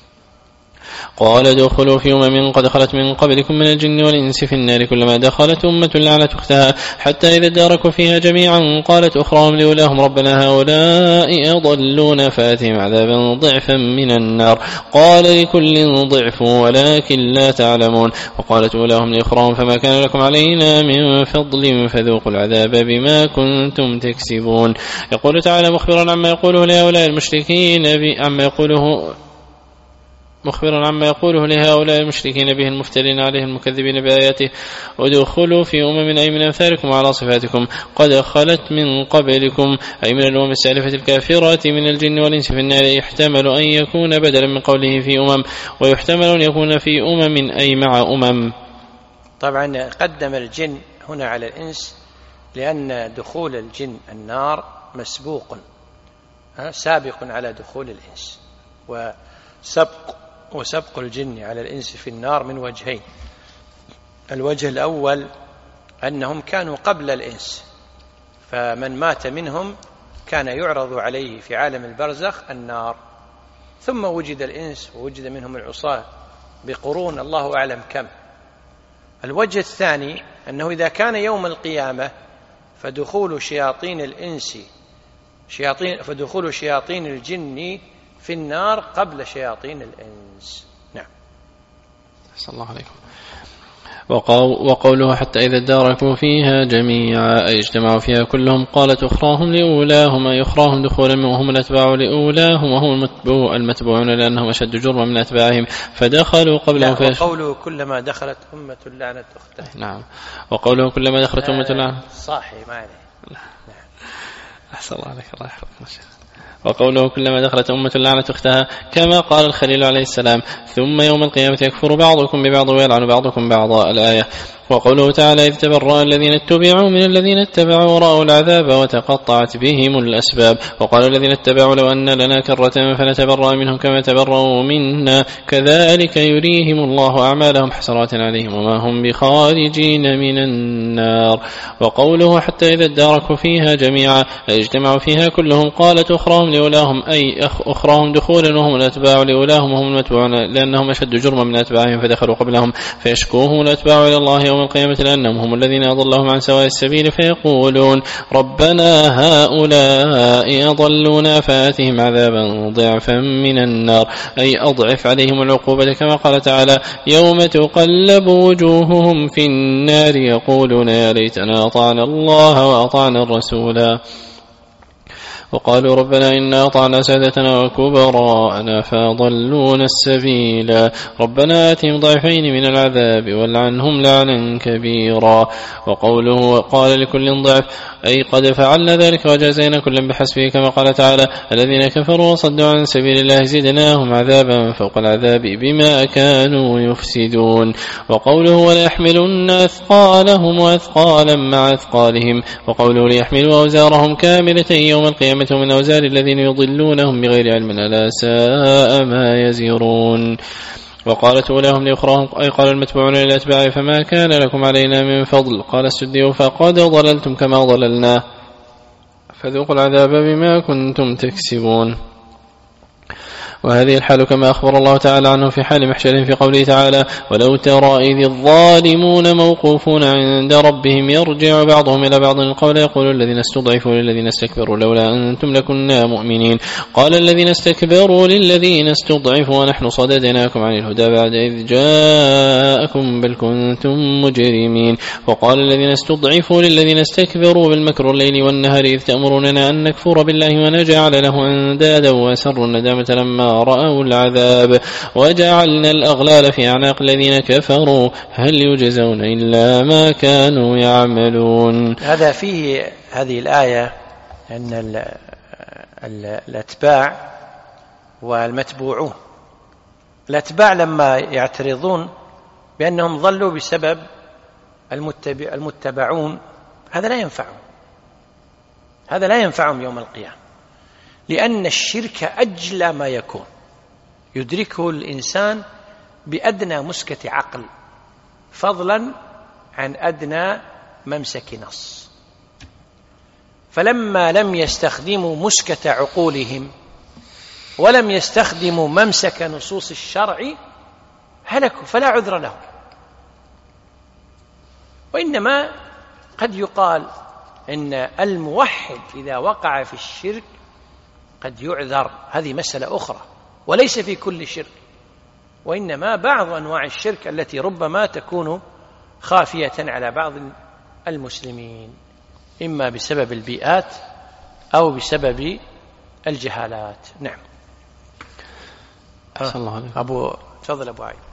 قال ادخلوا في أمم قد خلت من قبلكم من الجن والإنس في النار كلما دخلت أمة لعنت أختها حتى إذا اداركوا فيها جميعا قالت أخراهم لأولاهم ربنا هؤلاء أضلون فآتهم عذابا ضعفا من النار قال لكل ضعف ولكن لا تعلمون. وقالت أولاهم لأخراهم فما كان لكم علينا من فضل فذوقوا العذاب بما كنتم تكسبون. يقول تعالى مخبرا عما يقوله لهؤلاء المشركين عما يقوله مخبرا عما يقوله لهؤلاء المشركين به المفترين عليه المكذبين بآياته ودخلوا في أمم أي من أمثالكم وعلى صفاتكم قد خلت من قبلكم أي من الأمم السالفة الكافرة من الجن والإنس في النار. يحتمل أن يكون بدلا من قوله في أمم ويحتمل أن يكون في أمم أي مع أمم. طبعا قدم الجن هنا على الإنس لأن دخول الجن النار مسبوق سابق على دخول الإنس وسبق وسبق الجن على الإنس في النار من وجهين. الوجه الأول أنهم كانوا قبل الإنس فمن مات منهم كان يعرض عليه في عالم البرزخ النار ثم وجد الإنس ووجد منهم العصاة بقرون الله أعلم كم. الوجه الثاني أنه إذا كان يوم القيامة فدخول شياطين الإنس شياطين فدخول شياطين الجن في النار قبل شياطين الإنس. نعم. صلى الله عليكم. وقوله حتى إذا اداركوا فيها جميعا أي اجتمعوا فيها كلهم قالت أخراهم لأولاهم أي أخراهم دخولا وهم الأتباع لأولاهم وهم المتبوع المتبوعون لأنهم أشد جرما من أتباعهم فدخلوا قبلهم. وقوله كلما دخلت أمة لعنت أختها. نعم. وقوله كلما دخلت أمة لعنت صاحي ما عليه. أحسن الله عليك الله يحفظك. وقوله كلما دخلت أمة لعنت أختها كما قال الخليل عليه السلام ثم يوم القيامة يكفر بعضكم ببعض ويلعن بعضكم بعضا الآية. وقوله تعالى إذ تبرأ الذين اتبعوا من الذين اتبعوا ورأوا العذاب وتقطعت بهم الأسباب. وقال الذين اتبعوا لو أن لنا كرة فنتبرأ منهم كما تبرأوا منا كذلك يريهم الله أعمالهم حسرات عليهم وما هم بخارجين من النار. وقوله حتى إذا اداركوا فيها جميعا اجتمعوا فيها كلهم قالت أخراهم لأولاهم أي أخراهم دخولا وهم الأتباع لأولاهم وهم المتبعون لأنهم أشد جرما من أتباعهم فدخلوا قبلهم فيشكوهم الأتباع إلى الله يوم القيامة لأنهم هم الذين أضلهم عن سواء السبيل فيقولون ربنا هؤلاء أضلونا فآتهم عذابا ضعفا من النار أي أضعف عليهم العقوبة كما قال تعالى يوم تقلب وجوههم في النار يقولون يا ليتنا أطعنا الله وأطعنا الرسولا. وقالوا ربنا إنا أطعنا سادتنا وكبراءنا فأضلونا السبيلا ربنا آتهم ضعفين من العذاب والعنهم لعنا كبيرا. وقوله قال لكل ضعف أي قد فعلنا ذلك وجازينا كلا بحسبه كما قال تعالى الذين كفروا وصدوا عن سبيل الله زدناهم عذابا فوق العذاب بما كانوا يفسدون. وقوله وليحملن أثقالهم وأثقالا مع أثقالهم. وقوله ليحملوا أوزارهم كاملة يوم القيامة من أوزار الذين يضلونهم بغير علم ألا ساء ما يزرون. وقالت أولاهم لأخراهم أي قال المتبعون للأتباع فما كان لكم علينا من فضل قال السدي فقد ضللتم كما ضللنا فذوقوا العذاب بما كنتم تكسبون. وهذه الحال كما أخبر الله تعالى عنه في حال محشر في قوله تعالى ولو ترى إذ الظالمون موقوفون عند ربهم يرجع بعضهم إلى بعض القول يقول الذين استضعفوا للذين استكبروا لولا أنتم لكنا مؤمنين قال الذين استكبروا للذين استضعفوا ونحن صددناكم عن الهدى بعد إذ جاءكم بل كنتم مجرمين. وقال الذين استضعفوا للذين استكبروا بالمكر الليل والنهار إذ تأمروننا أن نكفر بالله ونجعل له أندادا وأسروا الندامة لما رأوا العذاب وجعلنا الأغلال في أعناق الذين كفروا هل يجزون إلا ما كانوا يعملون. هذا فيه هذه الآية أن ال ال الأتباع والمتبوعون الأتباع لما يعترضون بأنهم ضلوا بسبب المتبع المتبعون هذا لا ينفعهم هذا لا ينفعهم يوم القيامة لأن الشرك أجلى ما يكون يدركه الإنسان بأدنى مسكة عقل فضلا عن أدنى ممسك نص. فلما لم يستخدموا مسكة عقولهم ولم يستخدموا ممسك نصوص الشرع هلكوا فلا عذر لهم. وإنما قد يقال إن الموحد إذا وقع في الشرك قد يعذر هذه مسألة أخرى وليس في كل شرك وإنما بعض أنواع الشرك التي ربما تكون خافية على بعض المسلمين إما بسبب البيئات أو بسبب الجهالات. نعم. أبو تفضل أبو عيد.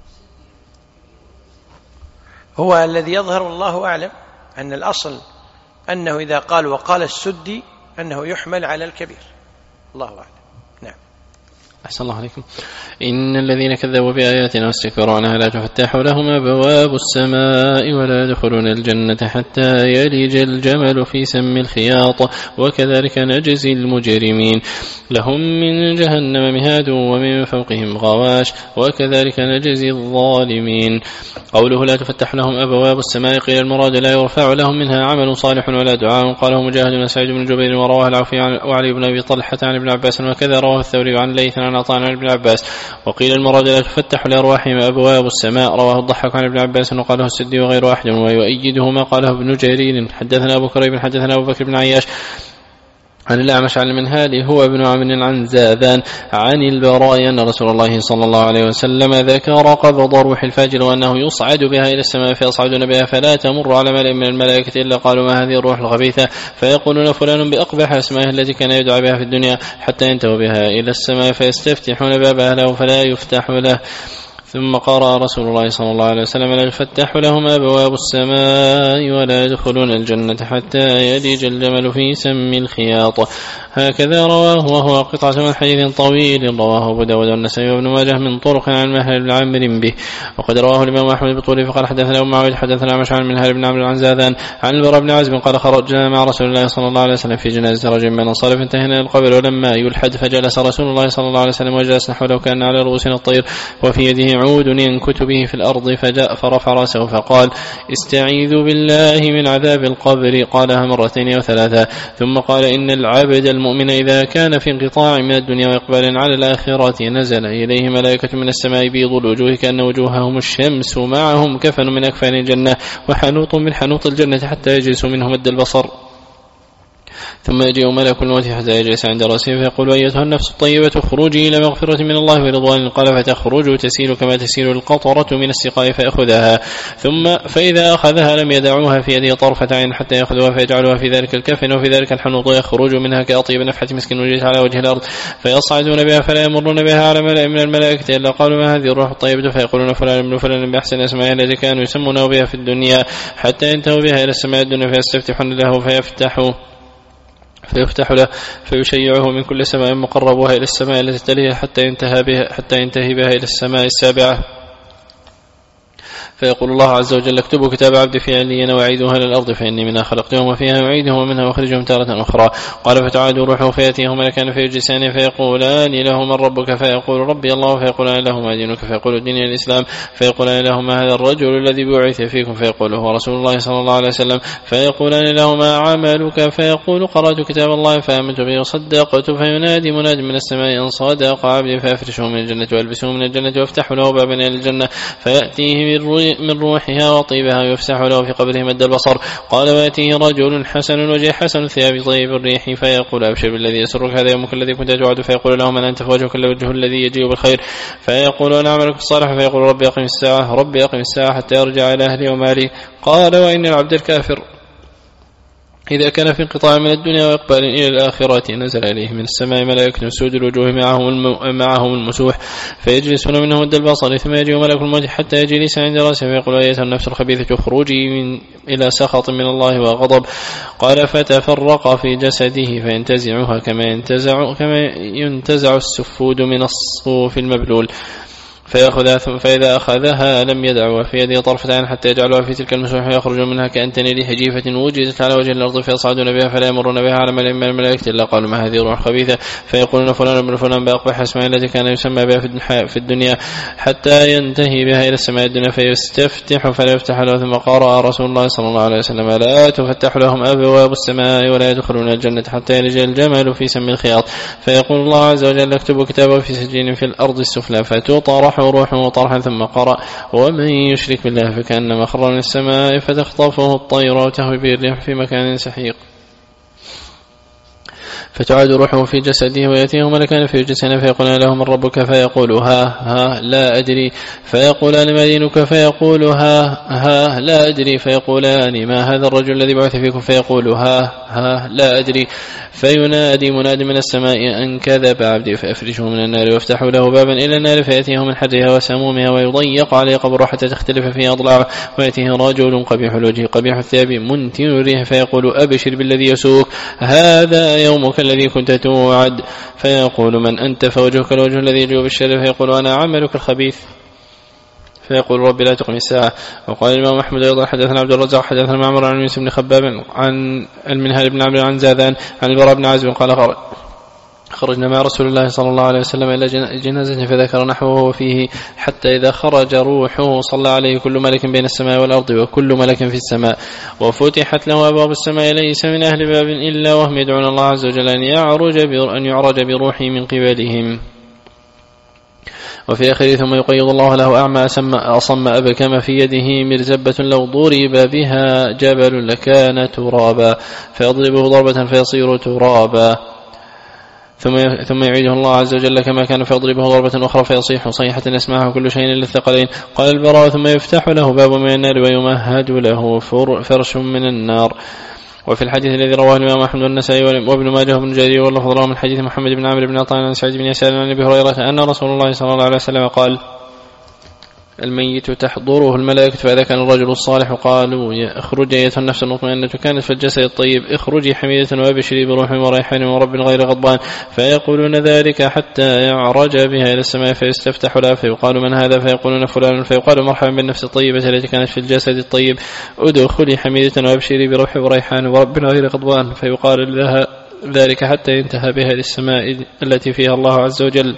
هو الذي يظهر الله أعلم أن الأصل أنه إذا قال وقال السدي أنه يحمل على الكبير الله أعلم. نعم. أحسن الله عليكم. إن الذين كذبوا بآياتنا واستكبروا عنها لا تفتح لهم أبواب السماء ولا يدخلون الجنة حتى يلج الجمل في سم الخياط وكذلك نجزي المجرمين لهم من جهنم مهاد ومن فوقهم غواش وكذلك نجزي الظالمين. قوله لا تفتح لهم أبواب السماء قيل المراد لا يرفع لهم منها عمل صالح ولا دعاء قاله مجاهد بن سعيد بن جبير ورواه العوفي وعلي بن أبي طلحة عن ابن عباس وكذا رواه الثوري عن ليث عن عطاء عن ابن عباس. وقيل المراد لا تفتح لأرواحهم أبواب السماء رواه الضحك عن ابن عباس وقاله السدي وغير واحد ويؤيده ما قاله ابن جرير حدثنا أبو كريب حدثنا أبو بكر بن عياش عن الأعمش عن المنهالي هو ابن عمرو عن زاذان عن البراء أن رسول الله صلى الله عليه وسلم ذكر قبض روح الفاجر وأنه يصعد بها إلى السماء فيصعدون بها فلا تمر على ملأ من الملائكة إلا قالوا ما هذه الروح الخبيثة فيقولون فلان بأقبح أسمائه التي كان يدعى بها في الدنيا حتى ينتهوا بها إلى السماء فيستفتحون بابها له فلا يفتح له ثم قرأ رسول الله صلى الله عليه وسلم: لا يفتح لهم أبواب السماء ولا يدخلون الجنة حتى يلج الجمل في سم الخياط. هكذا رواه، وهو قطعة من حديث طويل رواه أبو داود والنسائي وابن ماجه من طرق عن مهل بن عمرو به، وقد رواه الإمام أحمد بطوله فقال: حدثنا أبو معاوية حدثنا مشعل من مهل بن عمرو عن زاذان عن البراء بن عازب قال: خرجنا مع رسول الله صلى الله عليه وسلم في جنازة رجل من الأنصار فانتهينا إلى القبر ولما يلحد فجلس رسول الله صلى الله عليه وسلم وجلسنا حوله كأن على رؤوسنا الطير وفي يده عود ينكت به في الأرض، فجاء فرفع رأسه فقال: استعيذوا بالله من عذاب القبر، قالها مرتين أو ثلاثة، ثم قال: إن العبد المؤمن إذا كان في انقطاع من الدنيا وإقبال على الآخرة نزل إليه ملائكة من السماء بيض الوجوه كأن وجوههم الشمس، معهم كفن من أكفان الجنة وحنوط من حنوط الجنة حتى يجلسوا منه مد البصر، ثم يجيء ملك الموت حتى يجلس عند رأسه فيقول: أيتها النفس الطيبة اخرجي إلى مغفرة من الله ورضوان، قال: فتخرج تسيل كما تسيل القطرة من السقاء فيأخذها، ثم فإذا أخذها لم يدعوها في يده طرفة عين حتى يأخذها فيجعلها في ذلك الكفن وفي ذلك الحنوط، يخرج منها كأطيب نفحة مسك وجهت على وجه الأرض، فيصعدون بها فلا يمرون بها على ملأ من الملائكة إلا قالوا: ما هذه الروح الطيبة؟ فيقولون: فلان ابن فلان بأحسن أسمائها التي كانوا يسمونه بها في الدنيا، حتى ينتهوا بها إلى السماء الدنيا فيستفتحون له فيفتحوا فيفتح له فيشيعه من كل سماء مقربها إلى السماء التي تليها حتى ينتهي بها حتى ينتهي بها إلى السماء السابعة، فيقول الله عز وجل: اكتبوا كتاب عبد في عليين وأعيدوها للأرض فإني منها خلقتهم وفيها أعيدهم ومنها أخرجهم تارة أخرى. قال: فتعاد روحه فيأتيه ملكان فيجلسان فيقولان له: من ربك؟ فيقول: ربي الله. فيقولان له: ما دينك؟ فيقول: ديني الإسلام. فيقولان له: ما هذا الرجل الذي بعث فيكم؟ فيقول: هو رسول الله صلى الله عليه وسلم. فيقولان له: ما عملك؟ فيقول: قرأت كتاب الله فآمنت به وصدقت. فينادي مناد من السماء: إن صدق عبدي فأفرشه من الجنة وألبسه من الجنة وافتح له بابا إلى الجنة، فيأتيه من من روحها وطيبها ويفسح له في قبره مد البصر. قال: ويأتيه رجل حسن الوجه حسن الثياب طيب الريح فيقول: أبشر بالذي يسرك، هذا يومك الذي كنت توعد. فيقول له: من أنت؟ فوجهك الوجه الذي يجيء بالخير. فيقول: أنا عملك الصالح. فيقول: ربي أقم الساعة ربي أقم الساعة حتى يرجع إلى أهلي ومالي. قال: وإن العبد الكافر إذا كان في انقطاع من الدنيا وإقبال إلى الآخرة نزل إليه من السماء ملائكة سود الوجوه معهم, معهم المسوح فيجلسون منه مد البصر، ثم يجي ملك الموت حتى يجلس عند رأسه فيقول: أيتها النفس الخبيثة اخرجي من إلى سخط من الله وغضب. قال: فتفرق في جسده فينتزعها كما ينتزع, كما ينتزع السفود من الصوف المبلول، فيأخذها فإذا أخذها لم يدعوها في يده طرفة عين حتى يجعلها في تلك المسوح يخرج منها كأنتن لحجيفة وجدت على وجه الأرض، فيصعدون بها فلا يمرون بها على ملأ من الملائكة إلا قالوا: ما هذه روح خبيثة؟ فيقولون: فلان ابن فلان بأقبح اسماء التي كان يسمى بها في الدنيا، حتى ينتهي بها إلى السماء الدنيا فيستفتح فلا يفتح له. ثم قرأ رسول الله صلى الله عليه وسلم: لا تفتح لهم أبواب السماء ولا يدخلون الجنة حتى يلج الجمل في سم الخياط. فيقول الله عز وجل: اكتبوا كتابه في سجين في الأرض السفلى، فتطرح روحه طرحا. ثم قرأ: ومن يشرك بالله فكأنما خر من السماء فتخطفه الطير وتهوي به الريح في مكان سحيق. فتعاد روحه في جسده ويأتيه ملكان فيجلسان فيقولان له: من ربك؟ فيقول: ها ها لا أدري. فيقولان: ما دينك؟ فيقول: ها ها لا أدري. فيقولان: ما هذا الرجل الذي بعث فيكم؟ فيقول: ها ها لا أدري. فينادي مناد من السماء: أن كذب عبدي، فأفرشه من النار وافتح له بابا إلى النار فيأتيه من حرها وسمومها ويضيق عليه قبره حتى تختلف فيه أضلاعه، ويأتيه رجل قبيح الوجه قبيح الثياب منتن الريح فيقول: أبشر بالذي يسوق، هذا يومك الذي كنت توعد. فيقول: من أنت؟ فوجهك الوجه الذي يجيء بالشر. فيقول: أنا عملك الخبيث. فيقول: ربي لا تقم الساعة. وقال الإمام أحمد أيضا: حدثنا عبد الرزاق حدثنا معمر عن يونس بن خباب عن المنهال بن عمرو عن زاذان عن البراء بن عازب قال: خرجنا مع رسول الله صلى الله عليه وسلم إلى جنازة فذكر نحوه وفيه: حتى إذا خرج روحه صلى عليه كل ملك بين السماء والأرض وكل ملك في السماء، وفتحت له أبواب السماء ليس من أهل باب إلا وهم يدعون الله عز وجل أن يعرج أن يعرج بروحي من قبلهم. وفي آخره: ثم يقيض الله له أعمى أصم أبكم في يده مرزبة لو ضرب بها جبل لكان ترابا، فيضربه ضربة فيصير ترابا، ثم ثم يعيده الله عز وجل كما كان فيضربه ضربة أخرى فيصيح صيحة يسمعها كل شيء إلا الثقلين. قال البراء: ثم يفتح له باب من النار ويمهد له فرش من النار. وفي الحديث الذي رواه الإمام أحمد والنسائي وابن ماجه بن جرير واللفظ له من حديث محمد بن عمرو بن عطاء عن سعيد بن يسار عن أبي هريرة أن رسول الله صلى الله عليه وسلم قال: الميت تحضره الملائكة، فإذا كان الرجل الصالح قالوا اخرج أيتها النفس المطمئنة كانت في الجسد الطيب اخرجي حميدة وابشري بروح وريحان ورب غير غضبان، فيقولون ذلك حتى يعرج بها إلى السماء فيستفتح لها فيقال من هذا فيقولون فلان، فيقال مرحبا بالنفس الطيبة التي كانت في الجسد الطيب ادخلي حميدة وابشري بروح وريحان ورب غير غضبان، فيقال لها ذلك حتى ينتهى بها إلى السماء التي فيها الله عز وجل.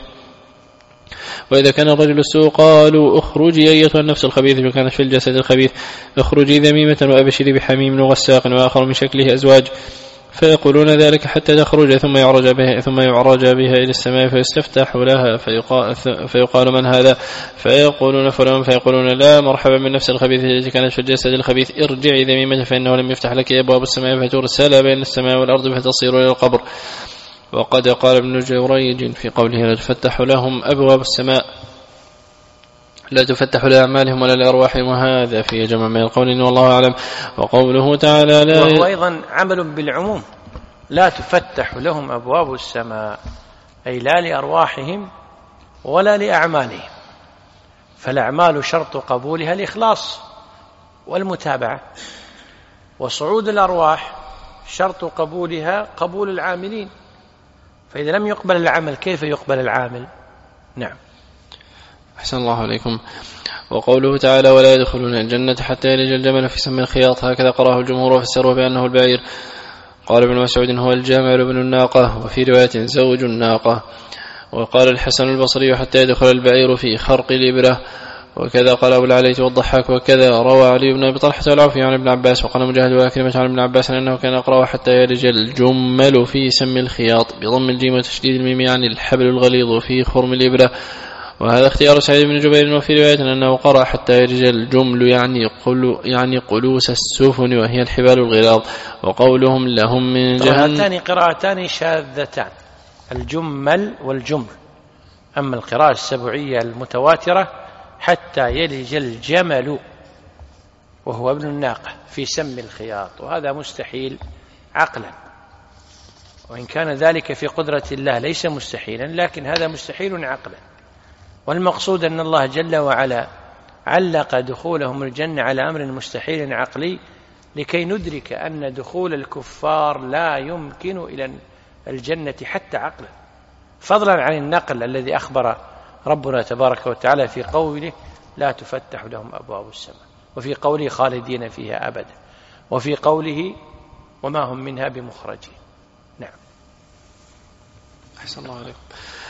وإذا كان الرجل السوء قالوا اخرجي أيتها النفس الخبيثة وكانت في الجسد الخبيث اخرجي ذميمة وأبشري بحميم وغساق وآخر من شكله أزواج، فيقولون ذلك حتى تخرج ثم يعرج بها ثم يعرج بها إلى السماء فيستفتح لها فيقال, فيقال من هذا فيقولون فلان، فيقولون لا مرحبا بالنفس الخبيثة التي كانت في الجسد الخبيث ارجعي ذميمة فإنه لم يفتح لك أبواب السماء فترسل بين السماء والأرض فتصير إلى القبر. وقد قال ابن جريج في قوله لا تفتح لهم أبواب السماء لا تفتح لأعمالهم ولا لأرواحهم، وهذا في جمع من القول والله أعلم. وقوله تعالى لا وهو أيضا عمل بالعموم، لا تفتح لهم أبواب السماء أي لا لأرواحهم ولا لأعمالهم، فالأعمال شرط قبولها الإخلاص والمتابعة، وصعود الأرواح شرط قبولها قبول العاملين، فإذا لم يقبل العمل كيف يقبل العامل؟ نعم. أحسن الله عليكم. وقوله تعالى ولا يدخلون الجنة حتى يلج الجمل في سم الخياط، هكذا قرأه الجمهور وفسره بأنه البعير. قال ابن مسعود هو الجمل بن الناقة، وفي رواية زوج الناقة. وقال الحسن البصري حتى يدخل البعير في خرق الإبرة، وكذا قال أبو العلي والضحاك، وكذا روى علي بن أبي طلحة والعوفي عن ابن عباس، وقال مجاهد وأكرمة عن ابن عباس أنه كان يقرأ حتى يلج الجمل في سم الخياط بضم الجيم وتشديد الميم يعني الحبل الغليظ في خرم الإبرة، وهذا اختيار سعيد بن جبير. وفي رواية أنه قرأ حتى يلج الجمل يعني قلو يعني قلوس السفن وهي الحبال الغلاظ. وقولهم لهم من جهنم، هاتان قراءتان شاذتان، الجمل والجمل. أما القراءة السبعية المتواترة حتى يلج الجمل وهو ابن الناقة في سم الخياط، وهذا مستحيل عقلا، وإن كان ذلك في قدرة الله ليس مستحيلا، لكن هذا مستحيل عقلا. والمقصود أن الله جل وعلا علق دخولهم الجنة على أمر مستحيل عقلي لكي ندرك أن دخول الكفار لا يمكن إلى الجنة حتى عقلا، فضلا عن النقل الذي أخبر ربنا تبارك وتعالى في قوله لا تفتح لهم أبواب السماء، وفي قوله خالدين فيها أبدا، وفي قوله وما هم منها بمخرجين. نعم. أحسن الله عليكم.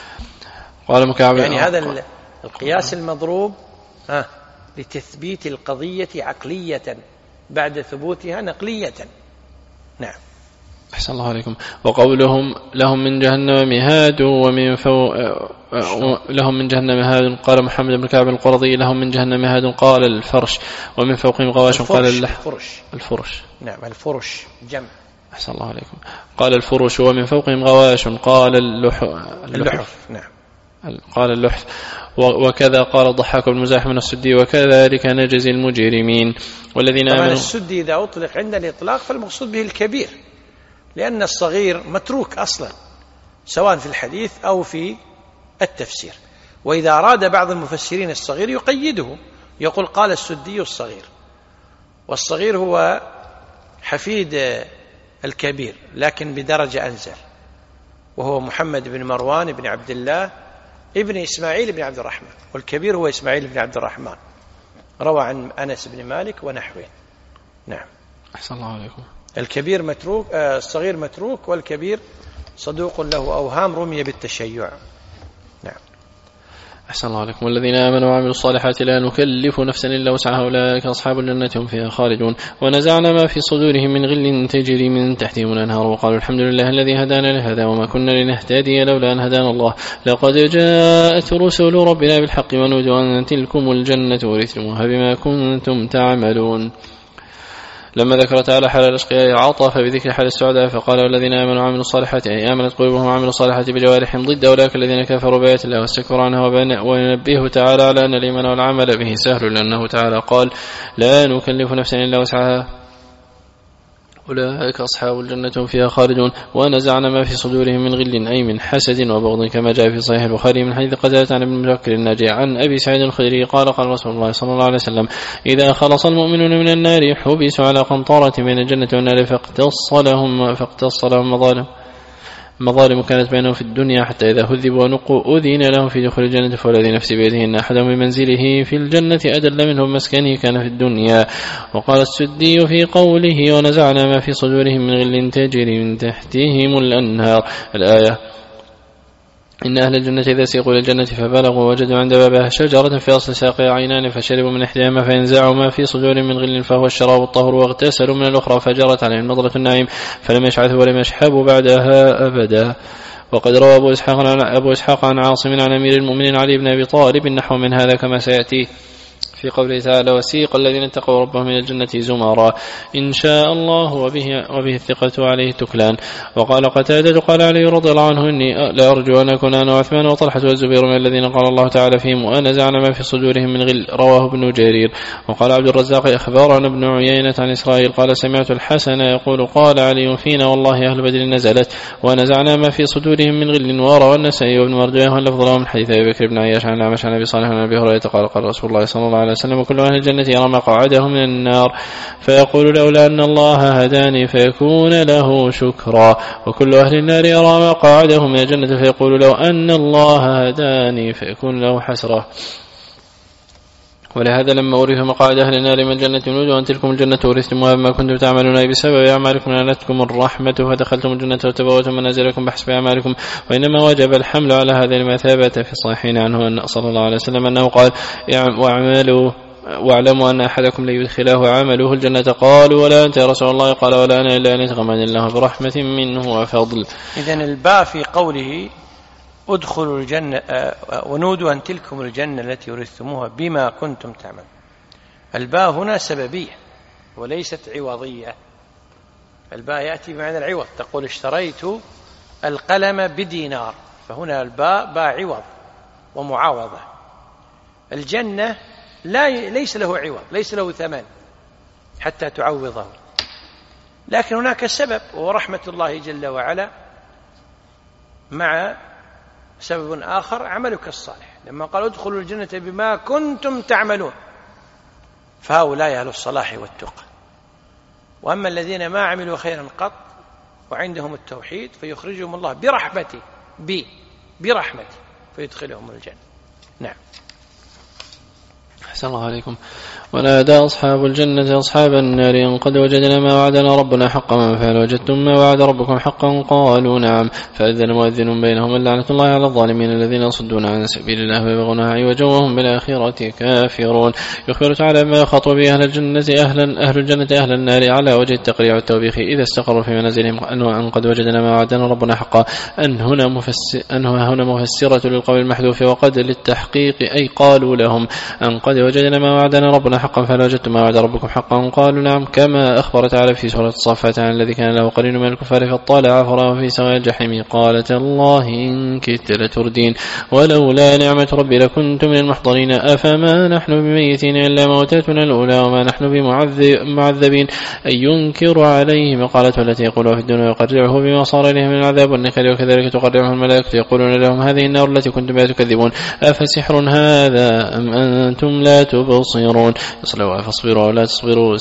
قال مكعب يعني هذا القياس المضروب ها لتثبيت القضية عقلية بعد ثبوتها نقلية. نعم. أحسن الله عليكم. وقولهم لهم من جهنم مهاد ومن فوق لهم من جهنم مهاد، قال محمد بن كعب القرظي لهم من جهنم مهاد قال الفرش، ومن فوقهم غواش قال الفرش. الفرش. نعم الفرش جمع. أحسن الله عليكم. قال الفرش، ومن فوقهم غواش قال اللحف. اللحف. نعم. قال اللحف. وكذا قال الضحاك بن مزاحم السدي وكذلك نجزي المجرمين. والذين آمنوا. السدي إذا أطلق عند الإطلاق فالمقصود به الكبير، لأن الصغير متروك أصلا سواء في الحديث أو في التفسير، وإذا أراد بعض المفسرين الصغير يقيده يقول قال السدي الصغير، والصغير هو حفيد الكبير لكن بدرجة أنزل، وهو محمد بن مروان بن عبد الله ابن إسماعيل بن عبد الرحمن، والكبير هو إسماعيل بن عبد الرحمن، روى عن أنس بن مالك ونحوه. نعم. أحسن الله عليكم. الكبير متروك، الصغير متروك، والكبير صدوق له أوهام رمي بالتشيع. نعم. أحسن الله عليكم. والذين آمنوا وعملوا الصالحات لا نكلف نفسا إلا وسعها أولئك أصحاب الجنة هم فيها خالدون. ونزعنا ما في صدورهم من غل تجري من تحتهم الأنهار وقالوا الحمد لله الذي هدانا لهذا وما كنا لنهتدي لولا أن هدانا الله لقد جاءت رسل ربنا بالحق ونودوا أن تلكم الجنة ورثتموها بما كنتم تعملون. لما ذكر تعالى حال الأشقياء عطف بذكر حال السعداء فقال والذين آمنوا وعملوا الصالحات أي آمنت قلوبهم وعملوا الصالحات بجوارحهم ضد أولئك الذين كفروا بآيات الله واستكبروا عنها. وينبه تعالى على أن الإيمان والعمل به سهل، لأنه تعالى قال لا نكلف نفسا إلا وسعها. أولئك أصحاب الجنة فيها خالدون. ونزعنا ما في صدورهم من غل أي من حسد وبغض كما جاء في صحيح البخاري من حديث قتادة عن ابن بكر الناجي عن أبي سعيد الخدري قال قال رسول الله صلى الله عليه وسلم إذا خلص المؤمنون من النار حبسوا على قنطرة من الجنة والنار فاقتص لهم, فاقتص لهم مظالم مظالم كانت بينهم في الدنيا حتى إذا هذبوا ونقوا أذين لهم في دخول الجنة فالذي نفسي بيده إن أحدهم بمنزله في الجنة أدل منه بمسكنه كان في الدنيا. وقال السدي في قوله ونزعنا ما في صدورهم من غل تجري من تحتهم الأنهار الآية إن أهل الجنة إذا سيقوا للجنة فبلغوا وجدوا عند بابها شجرة في أصل ساقها عينان فشربوا من إحداهما فينزعوا ما في صدور من غل فهو الشراب الطهر واغتسلوا من الأخرى فجرت عليهم نظرة النعيم فلم يشعثوا ولم يشحبوا بعدها أبدا. وقد روى أبو إسحاق عن, أبو إسحاق عن عاصم عن أمير المؤمنين علي بن أبي طالب نحو من هذا كما سيأتي في قوله تعالى وسيق الذين اتقوا ربهم من الجنة زمرا إن شاء الله وبه, وبه الثقة عليه تكلان. وقال قتادة قال علي رضي الله عنه إني لأرجو أن أكون أنا وعثمان وطلحة والزبير من الذين قال الله تعالى فيهم ونزعنا ما في صدورهم من غل رواه ابن جرير. وقال عبد الرزاق أخبرنا ابن عيينة عن إسرائيل قال سمعت الحسن يقول قال علي فينا والله أهل بدر نزلت ونزعنا ما في صدورهم من غل وروى النسائي وابن مردويه واللفظ له من حديث أبي بكر بن عياش عن الأعمش عن أبي صالح عن أبي هريرة قال قال رسول الله صلى الله عليه وسلم كل أهل الجنة يرى مقعده من النار فيقول لولا أن الله هداني فيكون له شكرا وكل أهل النار يرى مقعده من الجنة فيقول لو أن الله هداني فيكون له حسرة. ولهذا لما ورثوا مقاعد أهل النار من الجنة نودوا أن تلكم الجنة ورثتموها بما كنتم تعملون بسبب أعمالكم نالتكم الرحمة فدخلتم الجنة وتبوأتم منازلكم بحسب أعمالكم. وإنما وجب الحمل على هذا لما ثبت في الصحيحين عنه أن صلى الله عليه وسلم أنه قال واعملوا واعلموا أن أحدكم ليدخله عمله الجنة قالوا ولا أنت يا رسول الله قال ولا أنا إلا أن يتغمدني الله برحمة منه وفضل. إذن الباء في قوله ادخلوا الجنة ونودوا أن تلكم الجنة التي ورثتموها بما كنتم تعملون. الباء هنا سببية وليست عوضية. الباء يأتي بمعنى العوض تقول اشتريت القلم بدينار فهنا الباء باء عوض ومعاوضة. الجنة لا ليس له عوض ليس له ثمن حتى تعوضه لكن هناك سبب وهو رحمة الله جل وعلا مع سبب آخر عملك الصالح لما قال ادخلوا الجنة بما كنتم تعملون فهؤلاء أهل الصلاح والتقى. وأما الذين ما عملوا خيرا قط وعندهم التوحيد فيخرجهم الله برحمته بي برحمته فيدخلهم الجنة. نعم. أحسن الله عليكم. ونادى أصحاب الجنة أصحاب النار إن قد وجدنا ما وعدنا ربنا حقا فهل وجدتم ما وعد ربكم حقا قالوا نعم فأذن مؤذن بينهم اللعنة الله على الظالمين الذين يصدون عن سبيل الله ويبغونها عوجا وهم بالآخرة كافرون. يخبر تعالى ما يخاطب به أهل الجنة أهلا أهل الجنة أهل النار على وجه التقريع والتوبيخ إذا استقروا في منازلهم أن قد وجدنا ما وعدنا ربنا حقا أن هنا مفسر أن هنا مفسرة للقول المحذوف وقد للتحقيق أي قالوا لهم أن قد وجدنا ما وعدنا ربنا حقا فهل وجدتم ما وعد ربكم حقا قالوا نعم كما أخبر تعالى في سورة الصافات عن الذي كان له قرين من الكفار فاطلع فرآه في سواء الجحيم قالت الله إن كدت لتردين ولولا نعمة ربي لكنت من المحضرين أفما نحن بميتين إلا موتتنا الأولى وما نحن بمعذبين أن ينكر عليه مقالته التي يقولها في الدنيا ويقرعه بما صار إليه من العذاب والنكر وكذلك تقرعه الملائكة يقولون لهم هذه النار التي كنتم بها تكذبون أفسحر هذا أم أنتم لا تبصرون اصلوا فاصبروا ولا تصبروا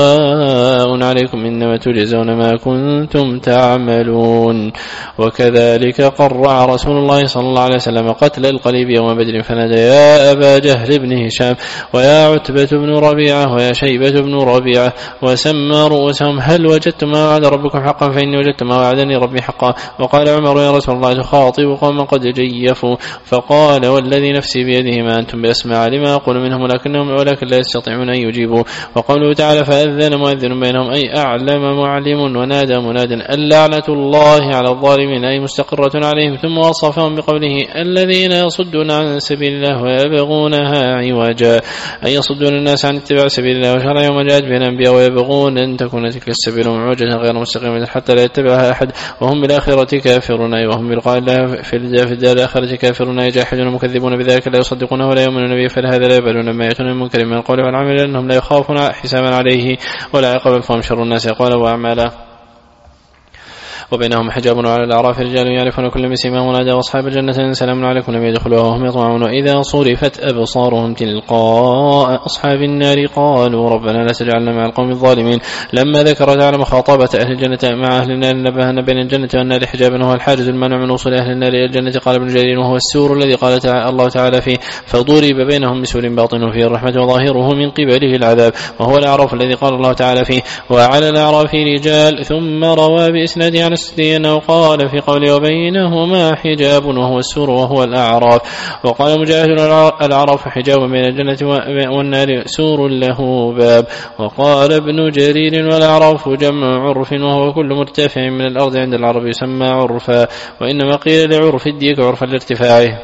سواء عليكم إنما تجزون ما كنتم تعملون. وكذلك قرع رسول الله صلى الله عليه وسلم قتل القليب يوم بدر فنادى يا أبا جهل بن هشام ويا عتبة بن ربيعة ويا شيبة بن ربيعة وسمى رؤوسهم هل وجدتم ما وعد ربكم حقا فإني وجدت ما وعدني ربي حقا. وقال عمر يا رسول الله تخاطب قوما قد جيفوا فقال والذي نفسي بيده ما أنتم بأسمع لما أقول منهم ولكنهم ولكن لا يستطيعون أن يجيبوا. وقوله تعالى فأذن مؤذن بينهم أي أعلم معلم ونادى مناد اللعنة الله على الظالمين أي مستقرة عليهم ثم وصفهم بقوله الذين يصدون عن سبيل الله ويبغونها عوجا أي يصدون الناس عن اتباع سبيل الله وشرع يوم جاءت بين الأنبياء ويبغون أن تكون تلك السبيل معوجة غير مستقيمة حتى لا يتبعها أحد وهم بالآخرة كافرون أي وهم بلقاء الله في الدار الآخرة كافرون أي جاحدون مكذبون بذلك لا يصدقونه ولا يؤمنون به فلهذا لا يقبلون لما يأتون المنكر من القول والعمل لأنهم لا يخافون حسابا عليه ولا عقابا فهم شر الناس أقوالا وأعمالا. وبينهم حجاب. على الأعراف رجال يعرفون كل بسيماهم ونادى أصحاب الجنة سلام عليكم لم يدخلوها وهم يطمعون. وإذا صرفت أبصارهم تلقاء أصحاب النار قالوا ربنا لا تجعلنا مع القوم الظالمين. لما ذكر تعالى مخاطبة أهل الجنة مع أهل النار نبهنا بين الجنة والنار حجابا وهو الحاجز المانع من وصول أهل النار إلى الجنة. قال ابن جرير وهو السور الذي قال تعالى الله تعالى فيه فضرب بينهم بسور باطنه فيه الرحمة وظاهره من قبله العذاب. وهو الأعراف الذي قال الله تعالى فيه وعلى الأعراف رجال. ثم روى بإسناده عن السدي أنه قال في قوله وبينهما حجاب وهو السور وهو الأعراف. وقال مجاهد الأعراف حجاب بين الجنة والنار سور له باب. وقال ابن جرير والأعراف جمع عرف وهو كل مرتفع من الأرض عند العرب يسمى عرفا وإنما قيل لعرف الديك عرفا لارتفاعه.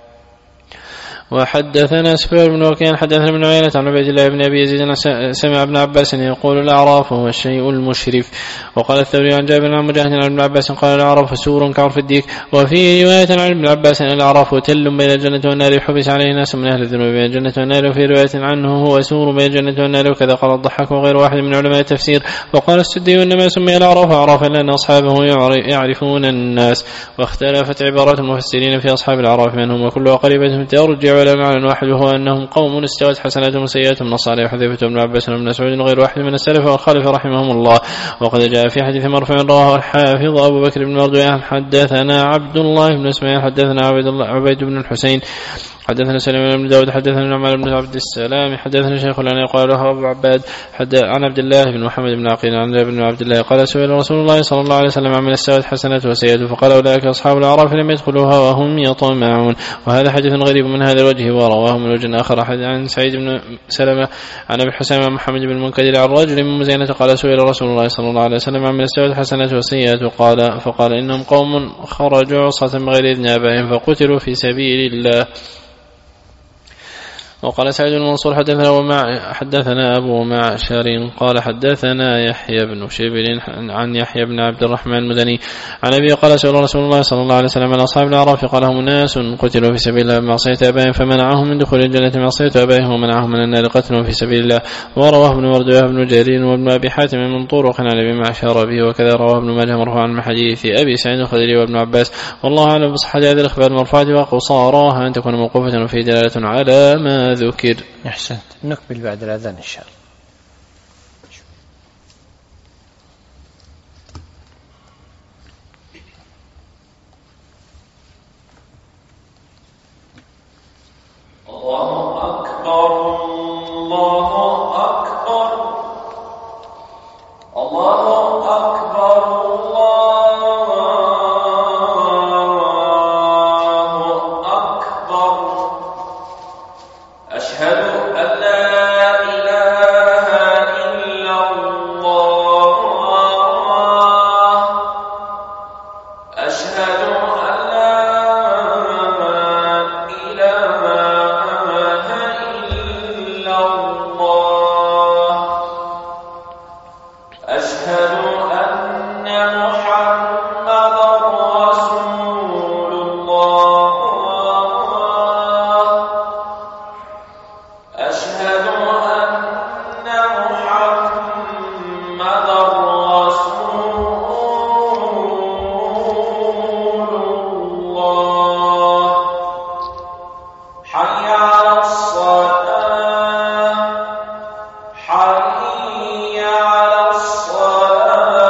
وحدثنا سفيان بن وكيع حدثنا ابن عيينة عن عبيد الله بن أبي يزيد سمع ابن عباس يقول الأعراف هو الشيء المشرف. وقال الثوري عن جابر عن مجاهد عن ابن عباس قال الأعراف سور كعرف الديك. وفي رواية عن ابن عباس أن الأعراف تل بين الجنة والنار حبس عليه ناس من أهل الذنوب بين الجنة والنار. وفي رواية عنه هو سور بين الجنة والنار. وكذا قال الضحاك وغير واحد من علماء التفسير. وقال السدي إنما سمي الأعراف أعرافا لأن أصحابه يعرفون الناس. واختلفت عبارات المفسرين في أصحاب الأعراف منهم وكلها قريبة ترجع على معنى واحد وهو أنهم قوم استوت حسناتهم وسيئاتهم نص عليه حذيفة بن عباس وابن مسعود وغير واحد من السلف والخلف رحمهم الله. وقد جاء في حديث مرفوع رواه الحافظ أبو بكر بن مردويه حدثنا عبد الله بن اسماعيل حدثنا عبيد الله عبيد بن الحسين حدثنا سليمان بن داود حدثنا نعمان بن عبد السلام حدثنا شيخ لنا يقال له أبو عباد عن عبد الله بن محمد بن عقيل عن ابن عبد الله قال سئل رسول الله صلى الله عليه وسلم عن السوء حسنات وسيئات فقال أولئك أصحاب الأعراف لم يدخلوها وهم يطمعون. وهذا حديث غريب من هذا الوجه ورواه من وجه آخر عن سعيد بن سلمة عن أبي الحسين عن محمد بن المنكدر عن رجل من مزينة قال سئل رسول الله صلى الله عليه وسلم عن السوء حسنات وسيئات قال فقال إنهم قوم خرجوا عصاة بغير إذن آبائهم فقتلوا في سبيل الله. وقال سعيد بن منصور حدثنا ومع حدثنا أبو معشر قال حدثنا يحيى بن شبل عن يحيى بن عبد الرحمن المدني عن أبي قال سئل رسول الله صلى الله عليه وسلم عن أصحاب الأعراف قال هم ناس قتلوا في سبيل الله بمعصية آبائهم فمنعهم من دخول الجنة معصية آبائهم ومنعهم من النار قتلهم في سبيل الله. ورواه ابن مردويه بن جرير وابن أبي حاتم من طرق عن أبي معشر به وكذا رواه ابن ماجه مرفوعا عن حديث أبي سعيد الخدري وابن عباس. والله أعلم بصحة هذه الأخبار المرفوعة وقصاراها أن تكون موقوفة وفي دلالة على ما ذكر. أحسنت. نكمل بعد الأذان إن شاء الله. الله أكبر الله أكبر الله أكبر الله أكبر. أشهد أن لا إله إلا الله أشهد أن لا إله إلا الله أشهد أن محمدا رسول الله أشهد أن محمدا رسول الله. حي على الصلاة حي على الصلاة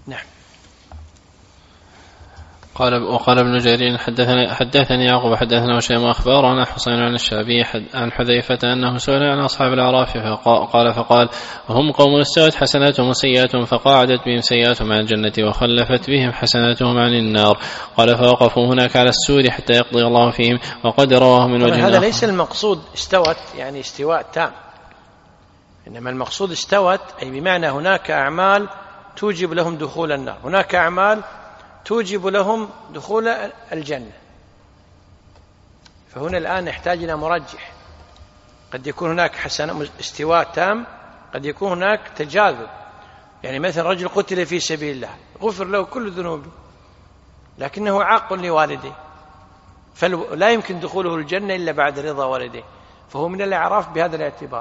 نعم. قال وقال ابن جرير حدثني حدثني يعقوب حدثنا هشيم أخبار عن حسين عن الشعبي عن حذيفة أنه سئل عن أصحاب الأعراف فقال فقال هم قوم استوت حسناتهم وسيئاتهم فقاعدت بهم سيئاتهم عن الجنة وخلفت بهم حسناتهم عن النار. قال فوقفوا هناك على السور حتى يقضي الله فيهم. وقد رواه من وجه هذا ليس المقصود استوت يعني استواء تام، إنما المقصود استوت أي بمعنى هناك أعمال توجب لهم دخول النار، هناك أعمال توجب لهم دخول الجنة. فهنا الآن نحتاج إلى مرجح، قد يكون هناك حسن استواء تام، قد يكون هناك تجاذب، يعني مثلا رجل قتل في سبيل الله غفر له كل ذنوبه لكنه عاق لوالديه فلا يمكن دخوله الجنة إلا بعد رضا والديه، فهو من الأعراف بهذا الاعتبار.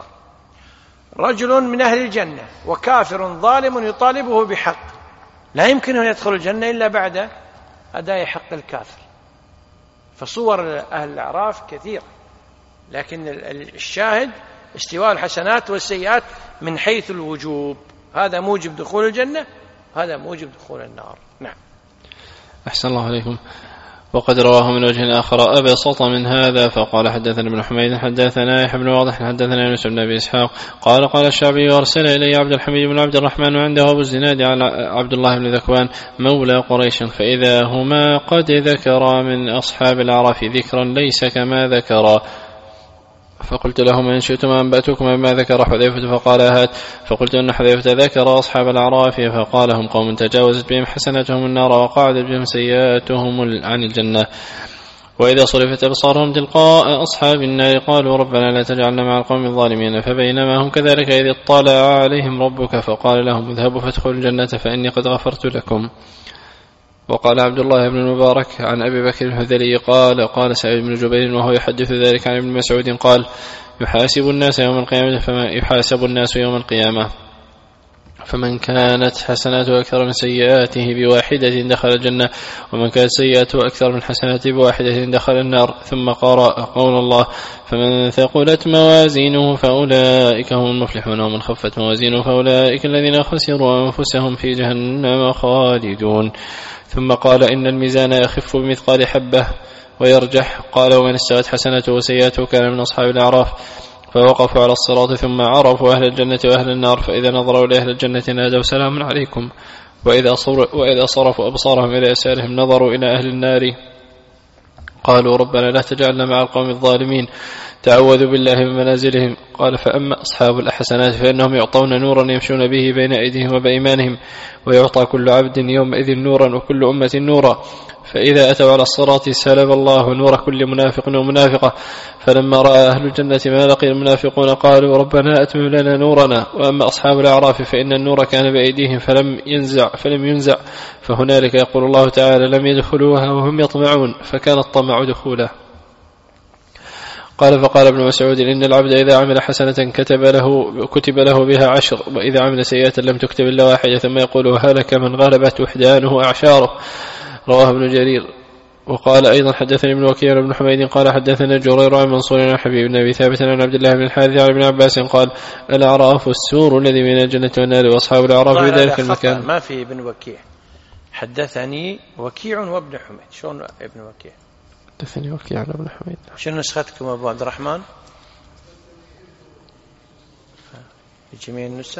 رجل من أهل الجنة وكافر ظالم يطالبه بحق لا يمكن أن يدخل الجنة إلا بعد أداء حق الكافر. فصور أهل الأعراف كثير، لكن الشاهد استواء الحسنات والسيئات من حيث الوجوب، هذا موجب دخول الجنة، هذا موجب دخول النار. نعم. أحسن الله عليكم. وقد رواه من وجه آخر أبسط من هذا فقال حدثنا ابن حميد حدثنا يحيى بن واضح حدثنا يونس بن أبي إسحاق قال قال الشعبي وأرسل إلي عبد الحميد بن عبد الرحمن وعنده أبو الزناد على عبد الله بن ذكوان مولى قريش فإذا هما قد ذكرا من أصحاب الأعراف ذكرا ليس كما ذكرا. فقلت لهم إن شئتم أنبأتكم ما ذكر حذيفة فقال هات. فقلت أن حذيفة ذكر أصحاب الأعراف فقال هم قوم تجاوزت بهم حسناتهم النار وقعدت بهم سيئاتهم عن الجنة. وإذا صرفت أبصارهم تلقاء أصحاب النار قالوا ربنا لا تجعلنا مع القوم الظالمين. فبينما هم كذلك إذ اطلع عليهم ربك فقال لهم اذهبوا فادخلوا الجنة فإني قد غفرت لكم. وقال عبد الله بن المبارك عن أبي بكر الهذلي قال قال سعيد بن جبير وهو يحدث ذلك عن ابن مسعود قال يحاسب الناس يوم القيامة فما يحاسب الناس يوم القيامة فمن كانت حسناته أكثر من سيئاته بواحدة دخل الجنة ومن كانت سيئاته أكثر من حسناته بواحدة دخل النار. ثم قرأ قول الله فمن ثقلت موازينه فأولئك هم المفلحون ومن خفت موازينه فأولئك الذين خسروا أنفسهم في جهنم خالدون. ثم قال إن الميزان يخف بمثقال حبة ويرجح. قال ومن استوت حسناته وسيئاته كان من أصحاب الأعراف فوقفوا على الصراط ثم عرفوا أهل الجنة وأهل النار فإذا نظروا لأهل الجنة نادوا سلام عليكم وإذا, وإذا صرفوا أبصارهم إلى يسارهم نظروا إلى أهل النار قالوا ربنا لا تجعلنا مع القوم الظالمين تعوذوا بالله من منازلهم. قال فأما أصحاب الحسنات فإنهم يعطون نورا يمشون به بين أيديهم وبأيمانهم ويعطى كل عبد يومئذ نورا وكل أمة نورا فإذا أتوا على الصراط سلب الله نور كل منافق ومنافقة. فلما رأى أهل الجنة ما لقي المنافقون قالوا ربنا أتمم لنا نورنا. وأما أصحاب الأعراف فإن النور كان بأيديهم فلم ينزع فلم ينزع فهنالك يقول الله تعالى لم يدخلوها وهم يطمعون فكان الطمع دخوله. قال فقال ابن مسعود إن العبد إذا عمل حسنة كتب له, كتب له بها عشر وإذا عمل سيئة لم تكتب إلا واحدة ثم يقول هلك من غلبت وحدانه أعشاره. رواه ابن جرير. وقال أيضا حدثني ابن وكيع بن حميد قال حدثنا جرير عن منصور عن حبيب بن أبي ثابت عن عبد الله بن الحارث عن ابن عباس قال الأعراف السور الذي بين الجنة والنار وأصحاب الأعراف في ذلك المكان. ما في ابن وكيع حدثني وكيع وابن حميد. شلون ابن وكيع؟ حدثني وكيع وابن حميد. شنو نسختكم أبو عبد الرحمن؟ جميع النسخ.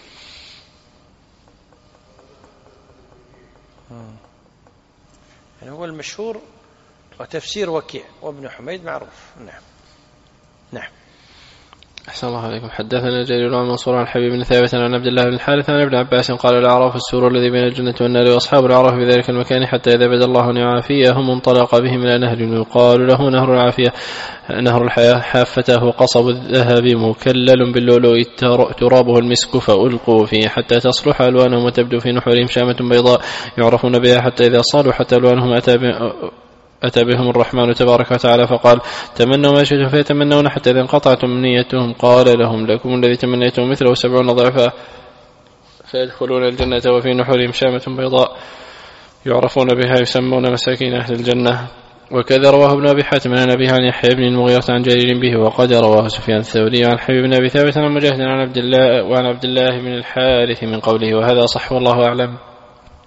يعني هو المشهور وتفسير وكيع وابن حميد معروف. نعم. نعم. أحسن الله عليكم. حدثنا جرير عن منصور عن حبيب بن ثابت عن عبد الله بن الحارث عن ابن عباس قال الأعراف السور الذي بين الجنة والنار وأصحاب الأعراف في ذلك المكان حتى إذا بدا الله نعافيهم انطلق بهم إلى نهر يقال له نهر العافية نهر الحياة حافته قصب الذهب مكلل باللؤلؤ ترابه المسك فألقوا فيه حتى تصلح ألوانهم وتبدو في نحورهم شامة بيضاء يعرفون بها حتى إذا صالوا حتى ألوانهم أتى أتى بهم الرحمن تبارك وتعالى فقال تمنوا ما شئتم فيتمنون حتى إذا انقطعت أمنيتهم قال لهم لكم الذي تمنيتم مثله سبعون ضعفا فيدخلون الجنة وفي نحورهم شامة بيضاء يعرفون بها يسمون مساكين أهل الجنة. وكذا رواه ابن أبي حاتم عن أبيه عن يحيى بن المغيرة عن جرير به. وقد رواه سفيان الثوري عن حبيب بن أبي ثابت عن مجاهد عن عبد الله وعن عبد الله بن الحارث من قوله وهذا صح والله أعلم.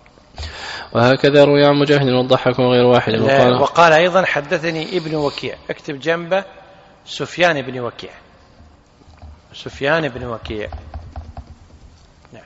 وهكذا روي عن مجاهد والضحاك وغير واحد. وقال, وقال أيضا حدثني ابن وكيع، اكتب جنبه سفيان بن وكيع، سفيان بن وكيع. نعم.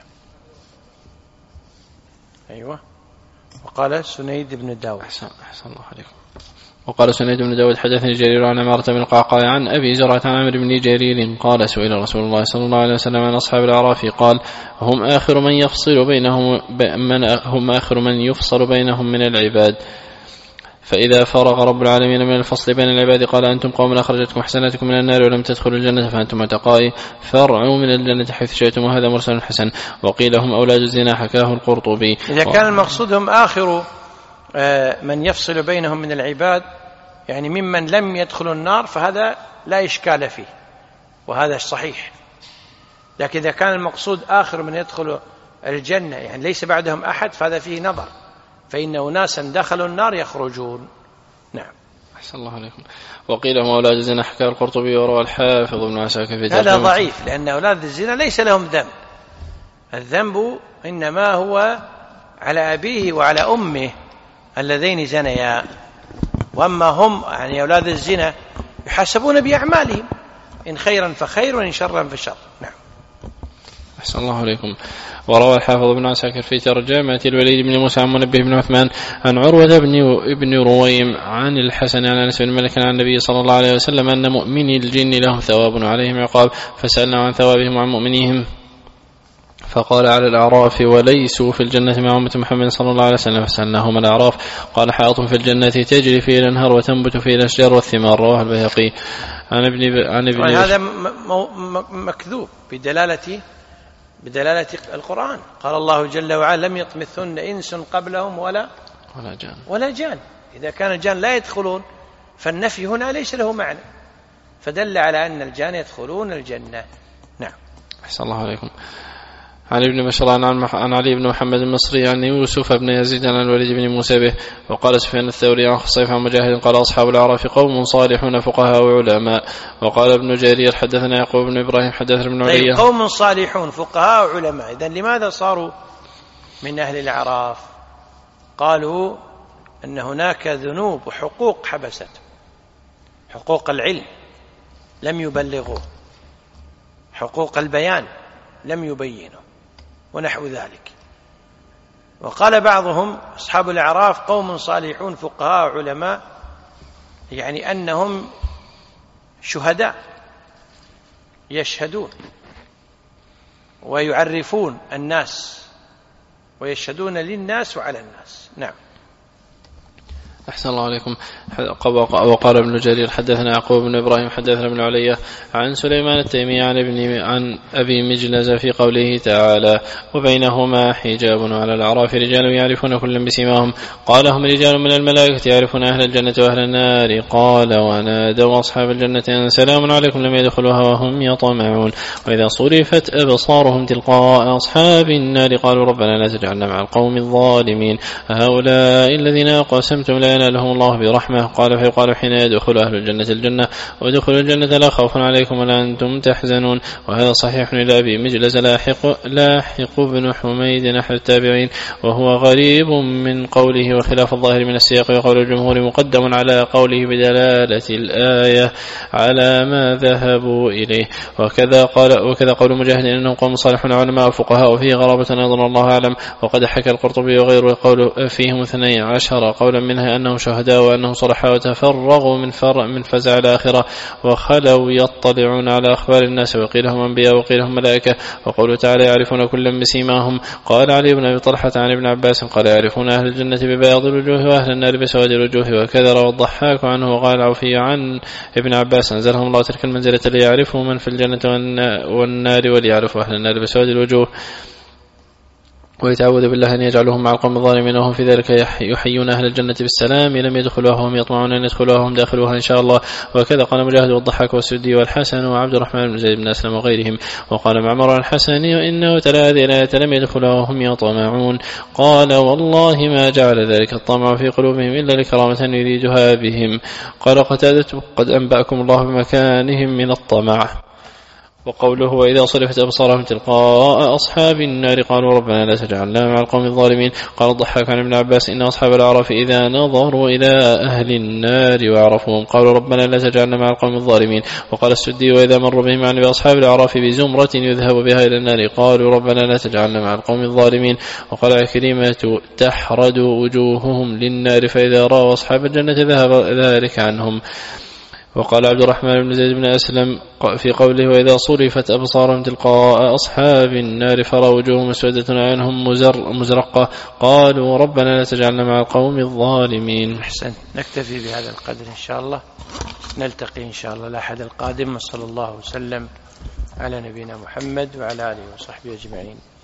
أيوة. وقال سنيد بن داود. أحسن, أحسن الله عليكم. وقال سنيد بن داود حدثني جرير عن عمارة بن القعقاع عن أبي زرعة عن عمرو بن جرير قال سئل رسول الله صلى الله عليه وسلم عن أصحاب الأعراف قال هم آخر من يفصل بينهم من هم آخر من يفصل بينهم من العباد، فإذا فرغ رب العالمين من الفصل بين العباد قال أنتم قوم أخرجتكم حسناتكم من النار ولم تدخلوا الجنة فأنتم عتقائي فارعوا من الجنة حيث شئتم، وهذا مرسل حسن. وقيل هم أولاد الزنا حكاه القرطبي. إذا كان المقصود هم آخر من يفصل بينهم من العباد يعني ممن لم يدخلوا النار فهذا لا إشكال فيه وهذا صحيح، لكن إذا كان المقصود آخر من يدخل الجنة يعني ليس بعدهم أحد فهذا فيه نظر، فإن أناسا دخلوا النار يخرجون. نعم. أحسن الله عليكم. وقيل هم أولاد الزنا حكى القرطبي وروى الحافظ ابن عساكر في هذا ضعيف، لأن أولاد الزنا ليس لهم ذنب، الذنب إنما هو على أبيه وعلى أمه اللذين زنيا، وأما هم يعني أولاد الزنا يحاسبون بأعمالهم إن خيرا فخير وإن شرا فشر. نعم. أحسن الله عليكم. وروى الحافظ بن عساكر في ترجمة الوليد بن موسى عن منبه بن عثمان عن عروة بن ابن رويم عن الحسن عن أنس بن مالك عن النبي صلى الله عليه وسلم أن مؤمني الجن لهم ثواب وعليهم عقاب، فسألنا عن ثوابهم وعن مؤمنيهم فقال على الأعراف وليسوا في الجنة مع أمة محمد صلى الله عليه وسلم، فسألناهم الأعراف قال حائط في الجنة تجري فيه الأنهار وتنبت فيه الأشجار والثمار. رواه البيهقي. عن ابن عن ابن هذا مكذوب بدلالة بدلالة القرآن. قال الله جل وعلا لم يطمثن إنس قبلهم ولا ولا جان ولا جان. إذا كان الجان لا يدخلون فالنفي هنا ليس له معنى، فدل على أن الجان يدخلون الجنة. نعم. أحسن الله عليكم. عن ابن مشران عن علي بن محمد المصري عن يوسف بن يزيد عن الوليد بن موسى به. وقال سفيان الثوري عن خصيف عن مجاهد قال أصحاب الأعراف قوم صالحون فقهاء وعلماء. وقال ابن جرير حدثنا يعقوب بن إبراهيم حدثنا ابن علي. قوم صالحون فقهاء وعلماء، إذن لماذا صاروا من أهل الأعراف؟ قالوا أن هناك ذنوب وحقوق حبست، حقوق العلم لم يبلغوا، حقوق البيان لم يبينوا، ونحو ذلك. وقال بعضهم أصحاب الأعراف قوم صالحون فقهاء علماء، يعني أنهم شهداء يشهدون ويعرفون الناس ويشهدون للناس وعلى الناس. نعم. أحسن الله عليكم. وقال ابن جرير حدثنا يعقوب بن إبراهيم حدثنا ابن علي عن سليمان التيمي عن ابن عن أبي مجلز في قوله تعالى وبينهما حجاب على الأعراف رجال يعرفون كلا بسيماهم قال هم رجال من الملائكة يعرفون أهل الجنة وأهل النار قال ونادوا أصحاب الجنة أن سلام عليكم لم يدخلوها وهم يطمعون وإذا صرفت أبصارهم تلقاء أصحاب النار قالوا ربنا لا تجعلنا مع القوم الظالمين هؤلاء الذين أقسمتم لا ينالهم الله برحمة قال فيقال حين يدخل أهل الجنة الجنة وادخلوا الجنة لا خوف عليكم ولا أنتم تحزنون. وهذا صحيح إلى أبي مجلس لاحق, لاحق بن حميد أحد التابعين وهو غريب من قوله وخلاف الظاهر من السياق وقول الجمهور مقدم على قوله بدلالة الآية على ما ذهبوا إليه. وكذا قال وكذا قول مجاهد إنهم قوم صالحون علماء وفقهاء وفيه غرابة أيضا الله أعلم. وقد حكى القرطبي وغيره قول فيهم اثني عشر قولا منها أنهم شهداء وأنهم صلحاء وتفرغوا من فرع من فزع الآخرة وخلوا يطلعون على أخبار الناس وقيل هم أنبياء وقيل هم ملائكة. وقوله تعالى يعرفون كلا بسيماهم قال علي بن أبي طلحة عن ابن عباس قال يعرفون أهل الجنة ببياض الوجوه وأهل النار بسواد الوجوه. وكذا روى الضحاك عنه وقال العوفي عن ابن عباس أنزلهم الله تلك المنزلة ليعرفوا من في الجنة والنار وليعرفوا أهل النار بسواد الوجوه ويتعوذ بالله أن يجعلهم مع القوم الظالمين وهم في ذلك يحيون أهل الجنة بالسلام لم يدخلوها وهم يطمعون أن يدخلوها وهم داخلوها إن شاء الله. وكذا قال مجاهد والضحاك والسدي والحسن وعبد الرحمن بن زيد بن أسلم وغيرهم. وقال معمر الحسن إنه تلا هذه الآية لم يدخلوها وهم يطمعون قال والله ما جعل ذلك الطمع في قلوبهم إلا لكرامة يريدها بهم. قال قتادة قد أنبأكم الله بمكانهم من الطمع. وقوله وإذا صرفت أبصارهم تلقاء أصحاب النار قالوا ربنا لا تجعلنا مع القوم الظالمين. قال الضحاك عن ابن عباس إن أصحاب الأعراف إذا نظروا إلى أهل النار وعرفوهم قالوا ربنا لا تجعلنا مع القوم الظالمين. وقال السدي وإذا مر بهم عن بأصحاب الأعراف بزمرة يذهب بها إلى النار قالوا ربنا لا تجعلنا مع القوم الظالمين. وقال عكرمة تحرد وجوههم للنار فإذا رأوا أصحاب الجنة ذهب ذلك عنهم. وقال عبد الرحمن بن زيد بن أسلم في قوله وإذا صرفت أبصارهم تلقاء أصحاب النار فرأوا وجوههم مسودة أعينهم مزرقة قالوا ربنا لا تجعلنا مع القوم الظالمين. أحسن. نكتفي بهذا القدر إن شاء الله، نلتقي إن شاء الله الأحد القادم. وصلى الله وسلم على نبينا محمد وعلى آله وصحبه أجمعين.